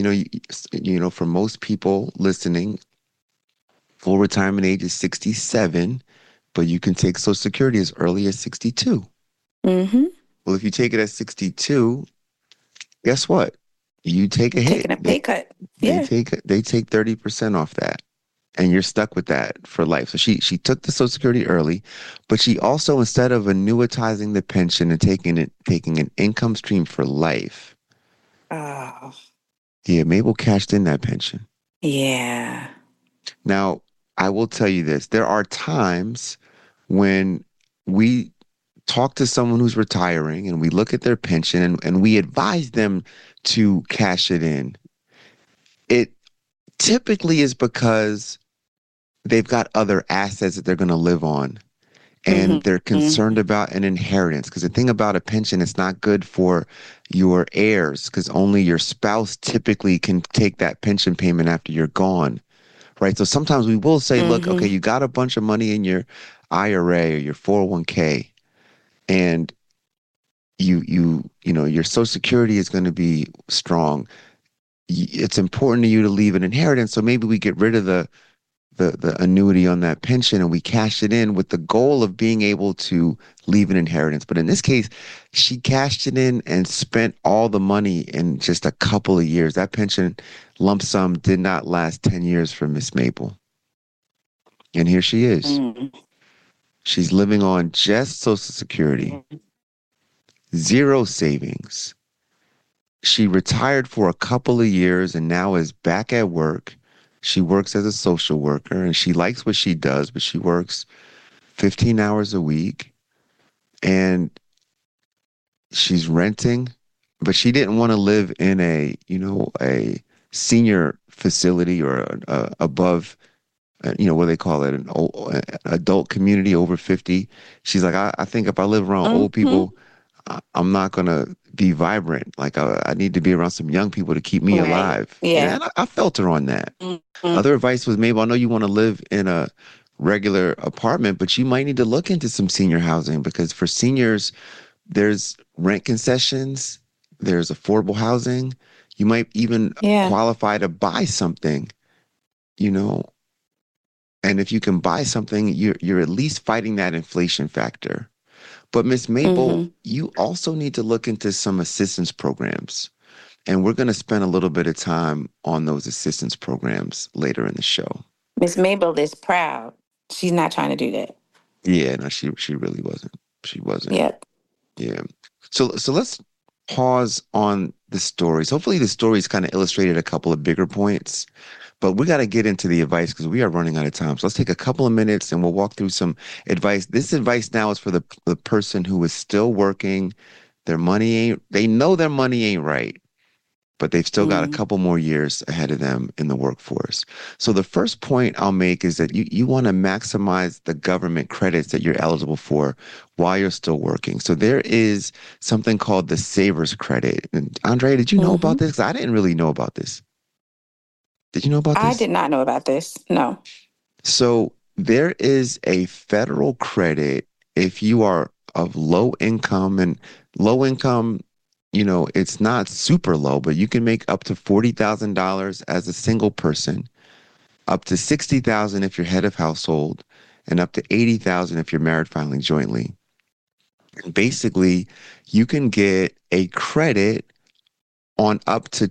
B: for most people listening, full retirement age is 67, but you can take social security as early as 62.
C: Mm-hmm.
B: Well, if you take it at 62, guess what? You take a hit.
C: Taking a pay cut.
B: They
C: Yeah.
B: take 30% off that. And you're stuck with that for life. So she took the Social Security early, but she also, instead of annuitizing the pension and taking an income stream for life,
C: Oh,
B: yeah, Mabel cashed in that pension.
C: yeah.
B: Now, I will tell you this: there are times when we talk to someone who's retiring and we look at their pension and we advise them to cash it in, it typically is because they've got other assets that they're going to live on. And they're concerned about an inheritance. Because the thing about a pension, it's not good for your heirs, because only your spouse typically can take that pension payment after you're gone, right? So sometimes we will say, look, okay, you got a bunch of money in your IRA or your 401k, and you know, your Social Security is going to be strong. It's important to you to leave an inheritance. So maybe we get rid of the annuity on that pension and we cash it in with the goal of being able to leave an inheritance. But in this case, she cashed it in and spent all the money in just a couple of years. That pension lump sum did not last 10 years for Miss Mabel. And here she is. She's living on just Social Security, zero savings. She retired for a couple of years and now is back at work. She works as a social worker and she likes what she does, but she works 15 hours a week and she's renting, but she didn't want to live in a senior facility or above, what they call it, an adult community over 50. She's like, I think if I live around old people, I'm not going to be vibrant. Like I need to be around some young people to keep me alive.
C: Yeah.
B: And I felt her on that. Other advice was, maybe I know you want to live in a regular apartment, but you might need to look into some senior housing, because for seniors, there's rent concessions, there's affordable housing. You might even qualify to buy something, and if you can buy something, you're at least fighting that inflation factor. But Miss Mabel, you also need to look into some assistance programs. And we're going to spend a little bit of time on those assistance programs later in the show.
C: Miss Mabel is proud. She's not trying to do that.
B: Yeah, no, she really wasn't. She wasn't.
C: Yep.
B: Yeah. So let's pause on the stories. Hopefully the stories kind of illustrated a couple of bigger points. But we got to get into the advice because we are running out of time. So let's take a couple of minutes and we'll walk through some advice. This advice now is for the person who is still working. They know their money ain't right, but they've still got a couple more years ahead of them in the workforce. So the first point I'll make is that you want to maximize the government credits that you're eligible for while you're still working. So there is something called the Savers Credit. And Andrea, did you know about this? 'Cause I didn't really know about this. Did you know about this?
C: I did not know about this. No.
B: So there is a federal credit if you are of low income, and low income, it's not super low, but you can make up to $40,000 as a single person, up to $60,000 if you're head of household, and up to $80,000 if you're married filing jointly. And basically, you can get a credit on up to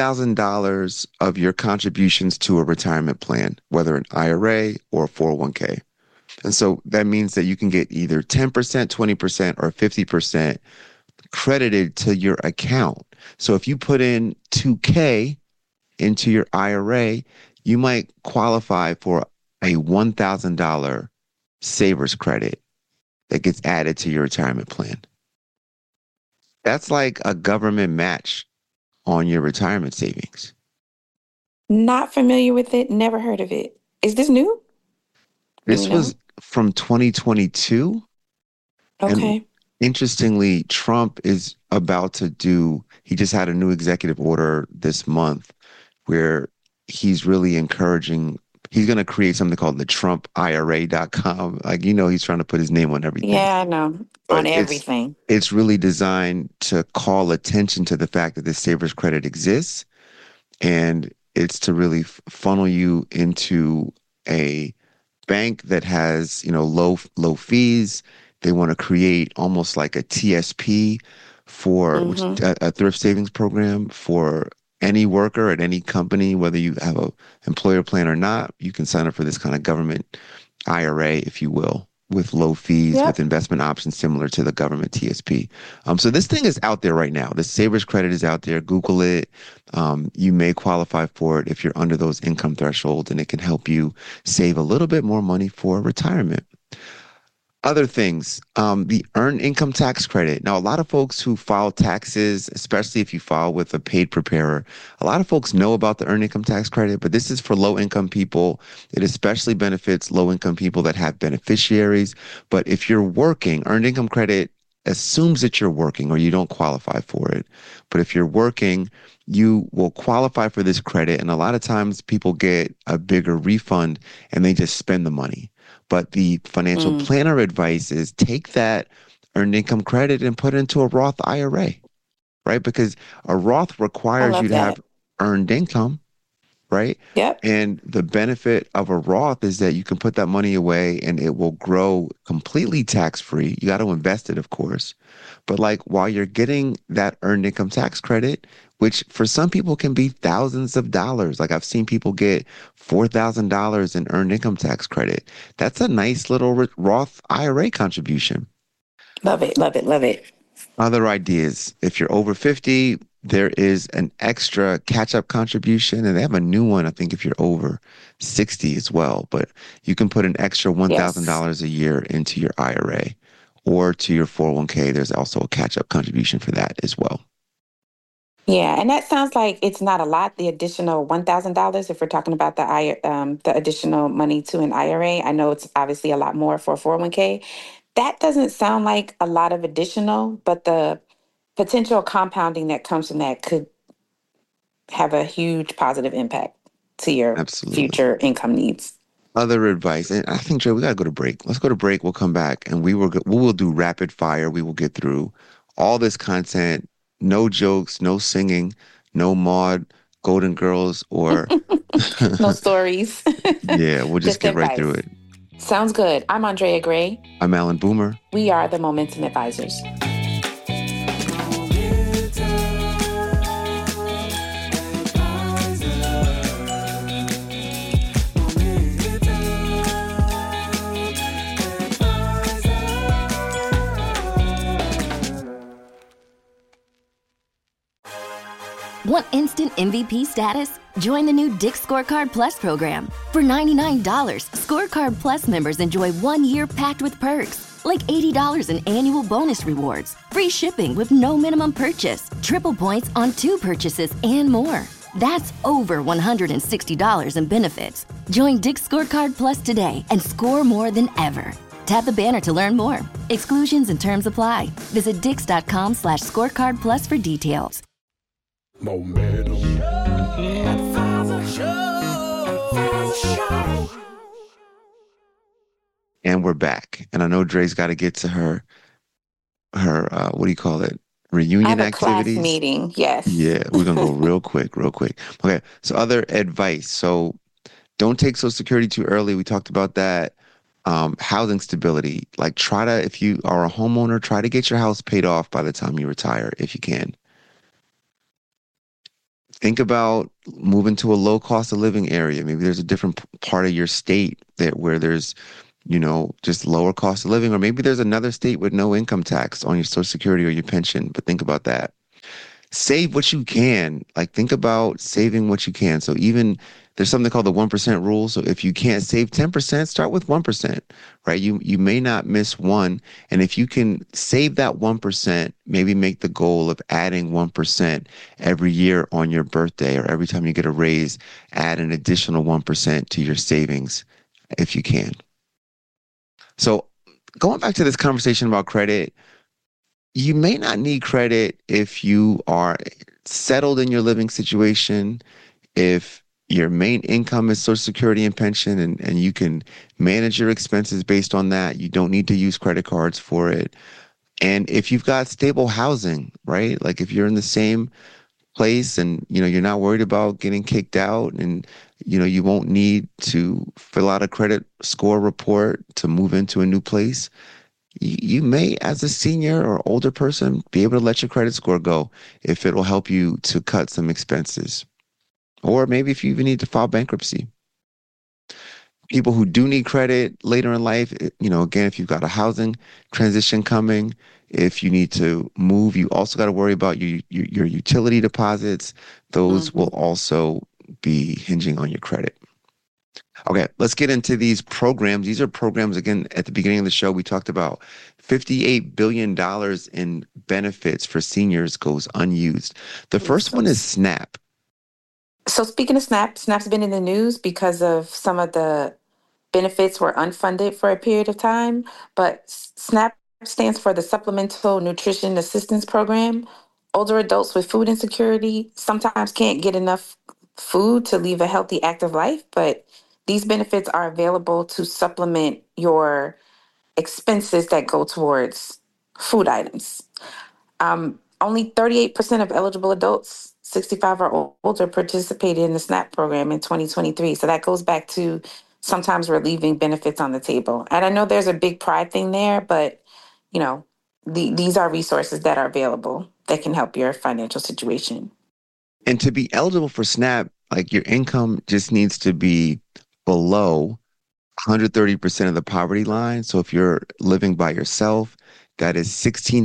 B: $2,000 of your contributions to a retirement plan, whether an IRA or a 401k. And so that means that you can get either 10%, 20%, or 50% credited to your account. So if you put in $2K into your IRA, you might qualify for a $1,000 savers credit that gets added to your retirement plan. That's like a government match on your retirement savings.
C: Not familiar with it. Never heard of it. Is this new?
B: This was from 2022.
C: Okay.
B: And interestingly, Trump is about to he just had a new executive order this month where he's really encouraging, he's going to create something called the TrumpIRA.com. Like, he's trying to put his name on everything.
C: Yeah, I know.
B: But
C: on everything.
B: It's really designed to call attention to the fact that this savers credit exists, and it's to really funnel you into a bank that has, low fees. They want to create almost like a TSP for a thrift savings program for any worker at any company, whether you have a employer plan or not. You can sign up for this kind of government IRA, if you will, with low fees, with investment options similar to the government TSP. So this thing is out there right now. The Savers Credit is out there. Google it. You may qualify for it if you're under those income thresholds, and it can help you save a little bit more money for retirement. Other things, the earned income tax credit. Now, a lot of folks who file taxes, especially if you file with a paid preparer, a lot of folks know about the earned income tax credit, but this is for low income people. It especially benefits low income people that have beneficiaries. But if you're working, earned income credit assumes that you're working or you don't qualify for it. But if you're working, you will qualify for this credit. And a lot of times people get a bigger refund and they just spend the money. But the financial planner advice is take that earned income credit and put it into a Roth IRA, right? Because a Roth
C: I
B: requires
C: love
B: you to
C: that.
B: have earned income, right?
C: Yep.
B: And the benefit of a Roth is that you can put that money away and it will grow completely tax free. You got to invest it, of course. But like while you're getting that earned income tax credit, which for some people can be thousands of dollars, like I've seen people get $4,000 in earned income tax credit. That's a nice little Roth IRA contribution.
C: Love it. Love it. Love it.
B: Other ideas. If you're over 50, there is an extra catch-up contribution, and they have a new one, I think, if you're over 60 as well. But you can put an extra
C: Yes.
B: $1,000 a year into your IRA or to your 401k. There's also a catch-up contribution for that as well.
C: Yeah, and that sounds like it's not a lot. The additional $1,000, if we're talking about the additional money to an IRA, I know it's obviously a lot more for a 401k. That doesn't sound like a lot of additional, but the potential compounding that comes from that could have a huge positive impact to your
B: Absolutely.
C: future income needs.
B: Other advice, and I think, Dre, we got to go to break. Let's go to break. We'll come back, and we will do rapid fire. We will get through all this content. No jokes, no singing, no Maud, Golden Girls, or
C: No stories,
B: yeah, we'll just
C: just
B: get right through
C: advice.
B: it.
C: Sounds good. I'm Andrea Gray.
B: I'm Alan Boomer.
C: We are the Momentum Advisors.
A: Want instant MVP status? Join the new Dick Scorecard Plus program. For $99, Scorecard Plus members enjoy 1 year packed with perks, like $80 in annual bonus rewards, free shipping with no minimum purchase, triple points on 2 purchases, and more. That's over $160 in benefits. Join Dick Scorecard Plus today and score more than ever. Tap the banner to learn more. Exclusions and terms apply. Visit dix.com/scorecard plus for details.
D: Momentum.
B: And we're back. And I know Dre's got to get to her what do you call it?
C: I
B: Reunion
C: have a class
B: activities.
C: meeting. Yes.
B: Yeah, we're gonna go real quick, real quick. Okay, so other advice. So don't take Social Security too early. We talked about that. Housing stability. Like try to, if you are a homeowner, try to get your house paid off by the time you retire, if you can. Think about moving to a low cost of living area. Maybe there's a different part of your state that where there's, just lower cost of living, or maybe there's another state with no income tax on your Social Security or your pension. But think about that. Save what you can. Like think about saving what you can. So even there's something called the 1% rule. So if you can't save 10%, start with 1%, right? You may not miss one. And if you can save that 1%, maybe make the goal of adding 1% every year on your birthday, or every time you get a raise, add an additional 1% to your savings if you can. So going back to this conversation about credit, you may not need credit if you are settled in your living situation, if your main income is Social Security and pension, and you can manage your expenses based on that. You don't need to use credit cards for it. And if you've got stable housing, right? Like if you're in the same place and, you're not worried about getting kicked out, and, you won't need to fill out a credit score report to move into a new place. You may, as a senior or older person, be able to let your credit score go if it will help you to cut some expenses. Or maybe if you even need to file bankruptcy. People who do need credit later in life, again, if you've got a housing transition coming, if you need to move, you also got to worry about your utility deposits. Those will also be hinging on your credit. Okay, let's get into these programs. These are programs, again, at the beginning of the show, we talked about $58 billion in benefits for seniors goes unused. The first one is SNAP.
C: So speaking of SNAP, SNAP's been in the news because of some of the benefits were unfunded for a period of time, but SNAP stands for the Supplemental Nutrition Assistance Program. Older adults with food insecurity sometimes can't get enough food to leave a healthy, active life, but these benefits are available to supplement your expenses that go towards food items. Only 38% of eligible adults 65 or older participated in the SNAP program in 2023. So that goes back to sometimes we're leaving benefits on the table. And I know there's a big pride thing there, but you know, these are resources that are available that can help your financial situation.
B: And to be eligible for SNAP, like your income just needs to be below 130% of the poverty line. So if you're living by yourself, that is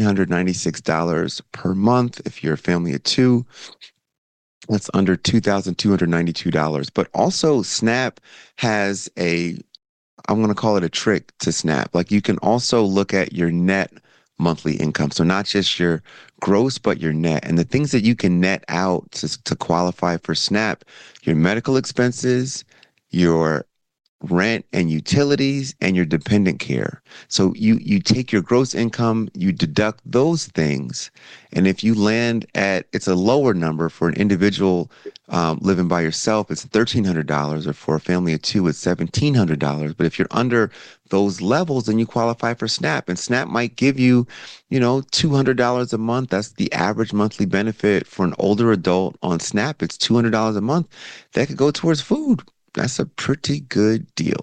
B: $1,696 per month. If you're a family of two, that's under $2,292. But also, SNAP has I'm going to call it a trick to SNAP. Like you can also look at your net monthly income. So not just your gross, but your net. And the things that you can net out to qualify for SNAP, your medical expenses, your rent and utilities, and your dependent care. So you take your gross income, you deduct those things, and if you land at, it's a lower number for an individual living by yourself, it's $1,300, or for a family of two, it's $1,700. But if you're under those levels, then you qualify for SNAP, and SNAP might give you, $200 a month. That's the average monthly benefit for an older adult on SNAP. It's $200 a month that could go towards food. That's a pretty good deal.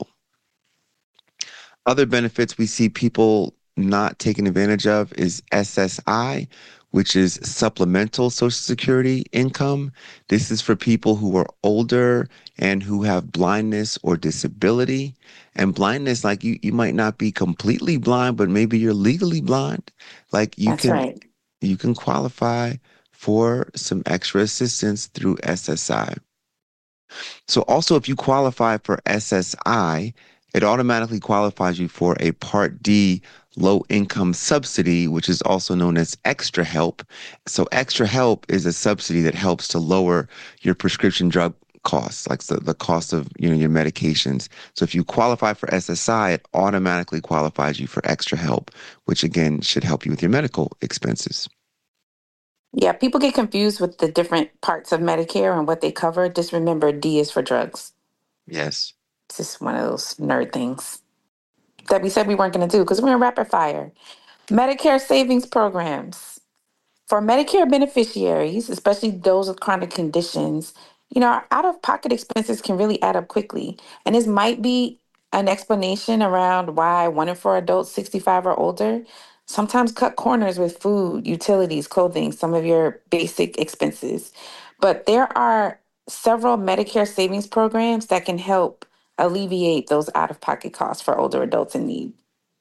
B: Other benefits we see people not taking advantage of is SSI, which is supplemental Social Security income. This is for people who are older and who have blindness or disability. And blindness, like you might not be completely blind, but maybe you're legally blind. Like
C: That's right.
B: you can qualify for some extra assistance through SSI. So also, if you qualify for SSI, it automatically qualifies you for a Part D low income subsidy, which is also known as Extra Help. So Extra Help is a subsidy that helps to lower your prescription drug costs, like the cost of your medications. So if you qualify for SSI, it automatically qualifies you for Extra Help, which again should help you with your medical expenses.
C: Yeah, people get confused with the different parts of Medicare and what they cover. Just remember D is for drugs.
B: Yes.
C: It's just one of those nerd things that we said we weren't going to do because we're in rapid fire. Medicare savings programs. For Medicare beneficiaries, especially those with chronic conditions, out-of-pocket expenses can really add up quickly. And this might be an explanation around why 1 in 4 adults 65 or older sometimes cut corners with food, utilities, clothing, some of your basic expenses. But there are several Medicare savings programs that can help alleviate those out-of-pocket costs for older adults in need.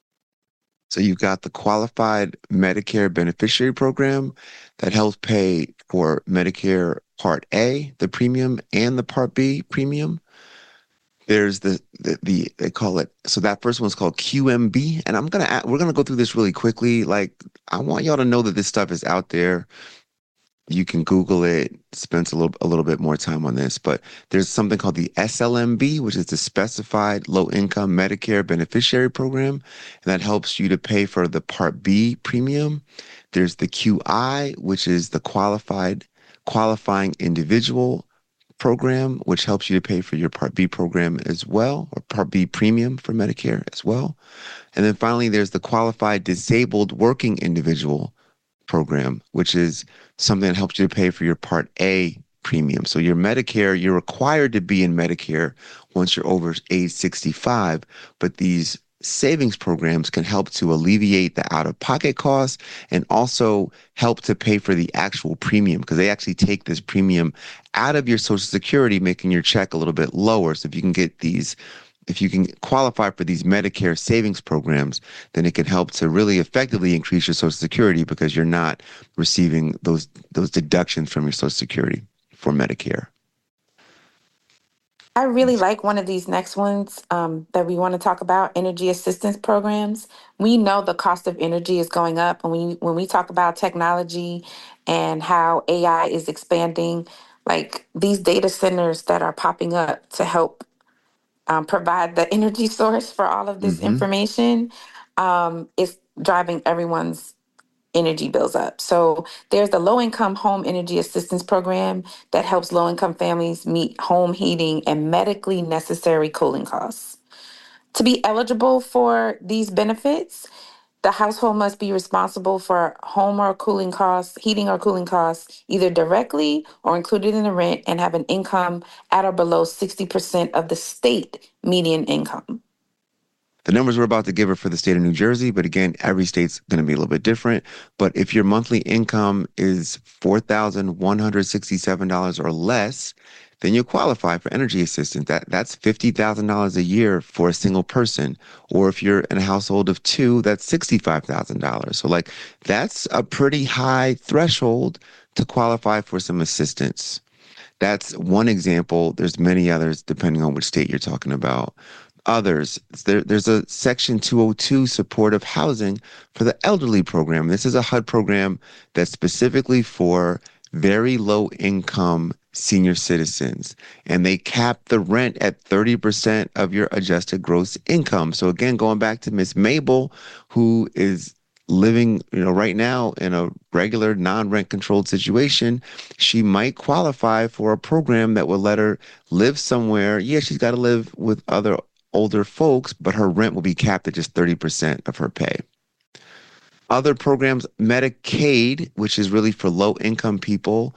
B: So you've got the Qualified Medicare Beneficiary Program that helps pay for Medicare Part A, the premium, and the Part B premium. There's they call it, so that first one's called QMB, and we're gonna go through this really quickly. Like, I want y'all to know that this stuff is out there. You can Google it, spend a little bit more time on this, but there's something called the SLMB, which is the Specified Low Income Medicare Beneficiary Program, and that helps you to pay for the Part B premium. There's the QI, which is the Qualifying Individual Program, which helps you to pay for your Part B program as well, or Part B premium for Medicare as well. And then finally, there's the Qualified Disabled Working Individual Program, which is something that helps you to pay for your Part A premium. So your Medicare, you're required to be in Medicare once you're over age 65, but these savings programs can help to alleviate the out-of-pocket costs and also help to pay for the actual premium, because they actually take this premium out of your Social Security, making your check a little bit lower. So if you can qualify for these Medicare savings programs, then it can help to really effectively increase your Social Security, because you're not receiving those deductions from your Social Security for Medicare.
C: I really like one of these next ones that we want to talk about, energy assistance programs. We know the cost of energy is going up, and when we talk about technology and how AI is expanding, like these data centers that are popping up to help provide the energy source for all of this
B: Hmm.
C: information, is driving everyone's energy bills up. So there's the low income home energy assistance program that helps low income families meet home heating and medically necessary cooling costs. To be eligible for these benefits, the household must be responsible for home or cooling costs, heating or cooling costs, either directly or included in the rent, and have an income at or below 60% of the state median income.
B: The numbers we're about to give are for the state of New Jersey, but again, every state's going to be a little bit different. But if your monthly income is $4,167 or less, then you qualify for energy assistance. That's $50,000 a year for a single person. Or if you're in a household of two, that's $65,000. So like that's a pretty high threshold to qualify for some assistance. That's one example. There's many others depending on which state you're talking about. Others, there's a Section 202 supportive housing for the elderly program. This is a HUD program that's specifically for very low income senior citizens. And they cap the rent at 30% of your adjusted gross income. So again, going back to Miss Mabel, who is living, right now in a regular non-rent controlled situation, she might qualify for a program that will let her live somewhere. Yeah, she's got to live with other older folks, but her rent will be capped at just 30% of her pay. Other programs, Medicaid, which is really for low income people.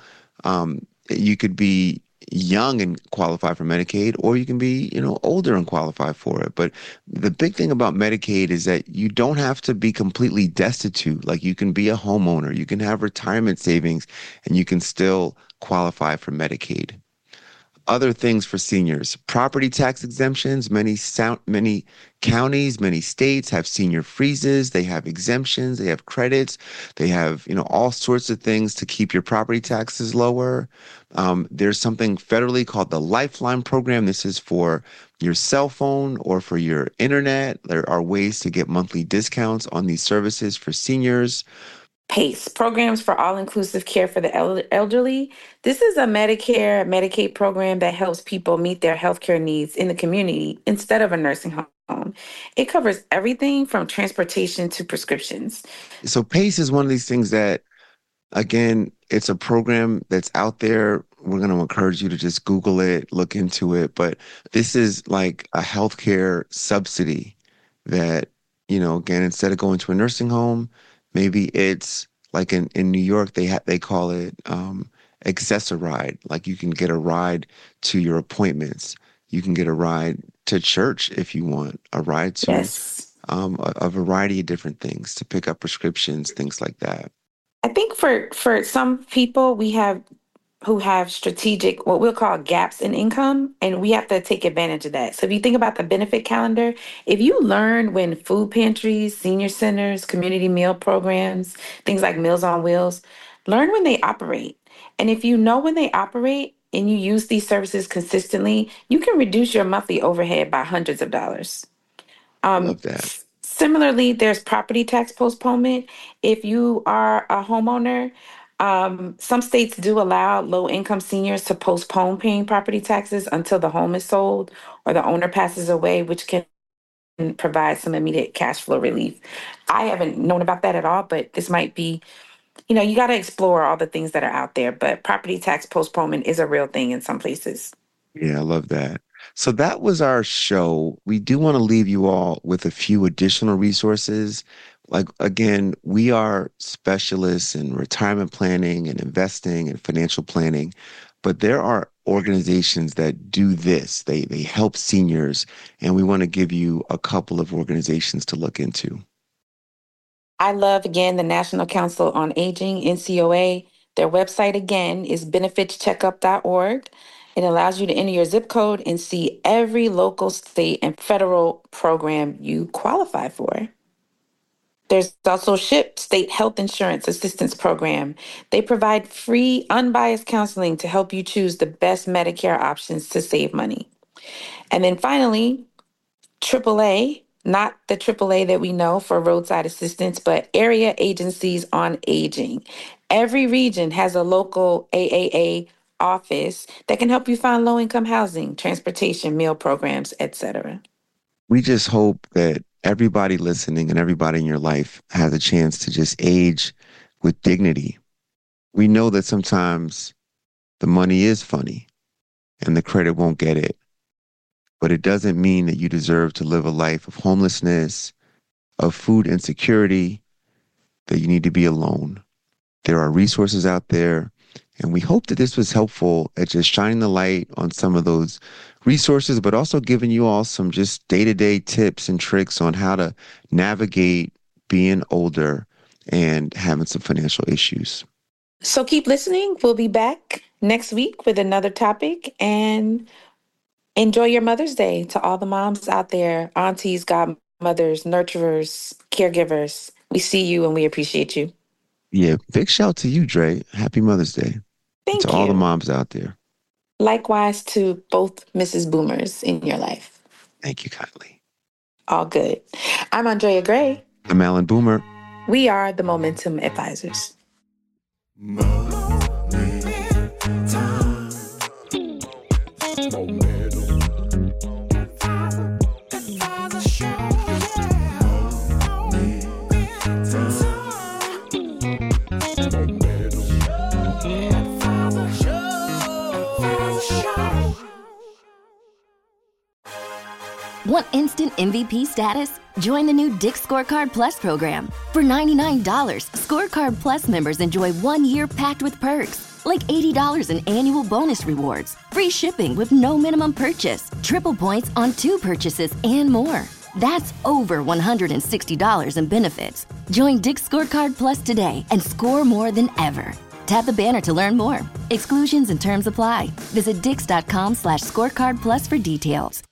B: You could be young and qualify for Medicaid, or you can be, older and qualify for it. But the big thing about Medicaid is that you don't have to be completely destitute. Like you can be a homeowner, you can have retirement savings, and you can still qualify for Medicaid. Other things for seniors, property tax exemptions. Many counties, many states have senior freezes. They have exemptions. They have credits. They have, all sorts of things to keep your property taxes lower. There's something federally called the Lifeline program. This is for your cell phone or for your internet. There are ways to get monthly discounts on these services for seniors.
C: PACE, Programs for All-Inclusive Care for the Elderly. This is a Medicare, Medicaid program that helps people meet their healthcare needs in the community instead of a nursing home. It covers everything from transportation to prescriptions.
B: So PACE is one of these things that, again, it's a program that's out there. We're going to encourage you to just Google it, look into it. But this is like a healthcare subsidy that, again, instead of going to a nursing home, maybe it's like in New York, they call it Access-a-Ride. Like you can get a ride to your appointments. You can get a ride to church if you want, a ride to
C: Yes.
B: a variety of different things to pick up prescriptions, things like that.
C: I think for some people who have strategic, what we'll call gaps in income, and we have to take advantage of that. So if you think about the benefit calendar, if you learn when food pantries, senior centers, community meal programs, things like Meals on Wheels, learn when they operate. And if you know when they operate and you use these services consistently, you can reduce your monthly overhead by hundreds of dollars.
B: Love that.
C: Similarly, there's property tax postponement. If you are a homeowner, some states do allow low income seniors to postpone paying property taxes until the home is sold or the owner passes away, which can provide some immediate cash flow relief. I haven't known about that at all, but this might be, you got to explore all the things that are out there. But property tax postponement is a real thing in some places.
B: Yeah, I love that. So that was our show. We do want to leave you all with a few additional resources. Like, again, we are specialists in retirement planning and investing and financial planning, but there are organizations that do this. They help seniors, and we want to give you a couple of organizations to look into.
C: I love, again, the National Council on Aging, NCOA. Their website, again, is benefitscheckup.org. It allows you to enter your zip code and see every local, state, and federal program you qualify for. There's also SHIP, State Health Insurance Assistance Program. They provide free, unbiased counseling to help you choose the best Medicare options to save money. And then finally, AAA, not the AAA that we know for roadside assistance, but area agencies on aging. Every region has a local AAA office that can help you find low-income housing, transportation, meal programs, etc.
B: We just hope that everybody listening and everybody in your life has a chance to just age with dignity. We know that sometimes the money is funny and the credit won't get it, but it doesn't mean that you deserve to live a life of homelessness, of food insecurity, that you need to be alone. There are resources out there, and we hope that this was helpful at just shining the light on some of those resources, but also giving you all some just day-to-day tips and tricks on how to navigate being older and having some financial issues.
C: So keep listening. We'll be back next week with another topic, and enjoy your Mother's Day to all the moms out there, aunties, godmothers, nurturers, caregivers. We see you and we appreciate you.
B: Yeah, big shout to you, Dre. Happy Mother's Day.
C: Thank
B: to
C: you.
B: all the moms out there.
C: Likewise to both Mrs. Boomers in your life.
B: Thank you kindly.
C: All good. I'm Andrea Gray.
B: I'm Alan Boomer.
C: We are the Momentum Advisors.
A: Want instant MVP status? Join the new Dick's Scorecard Plus program. For $99, Scorecard Plus members enjoy 1 year packed with perks, like $80 in annual bonus rewards, free shipping with no minimum purchase, triple points on 2 purchases, and more. That's over $160 in benefits. Join Dick's Scorecard Plus today and score more than ever. Tap the banner to learn more. Exclusions and terms apply. Visit dix.com/scorecard plus for details.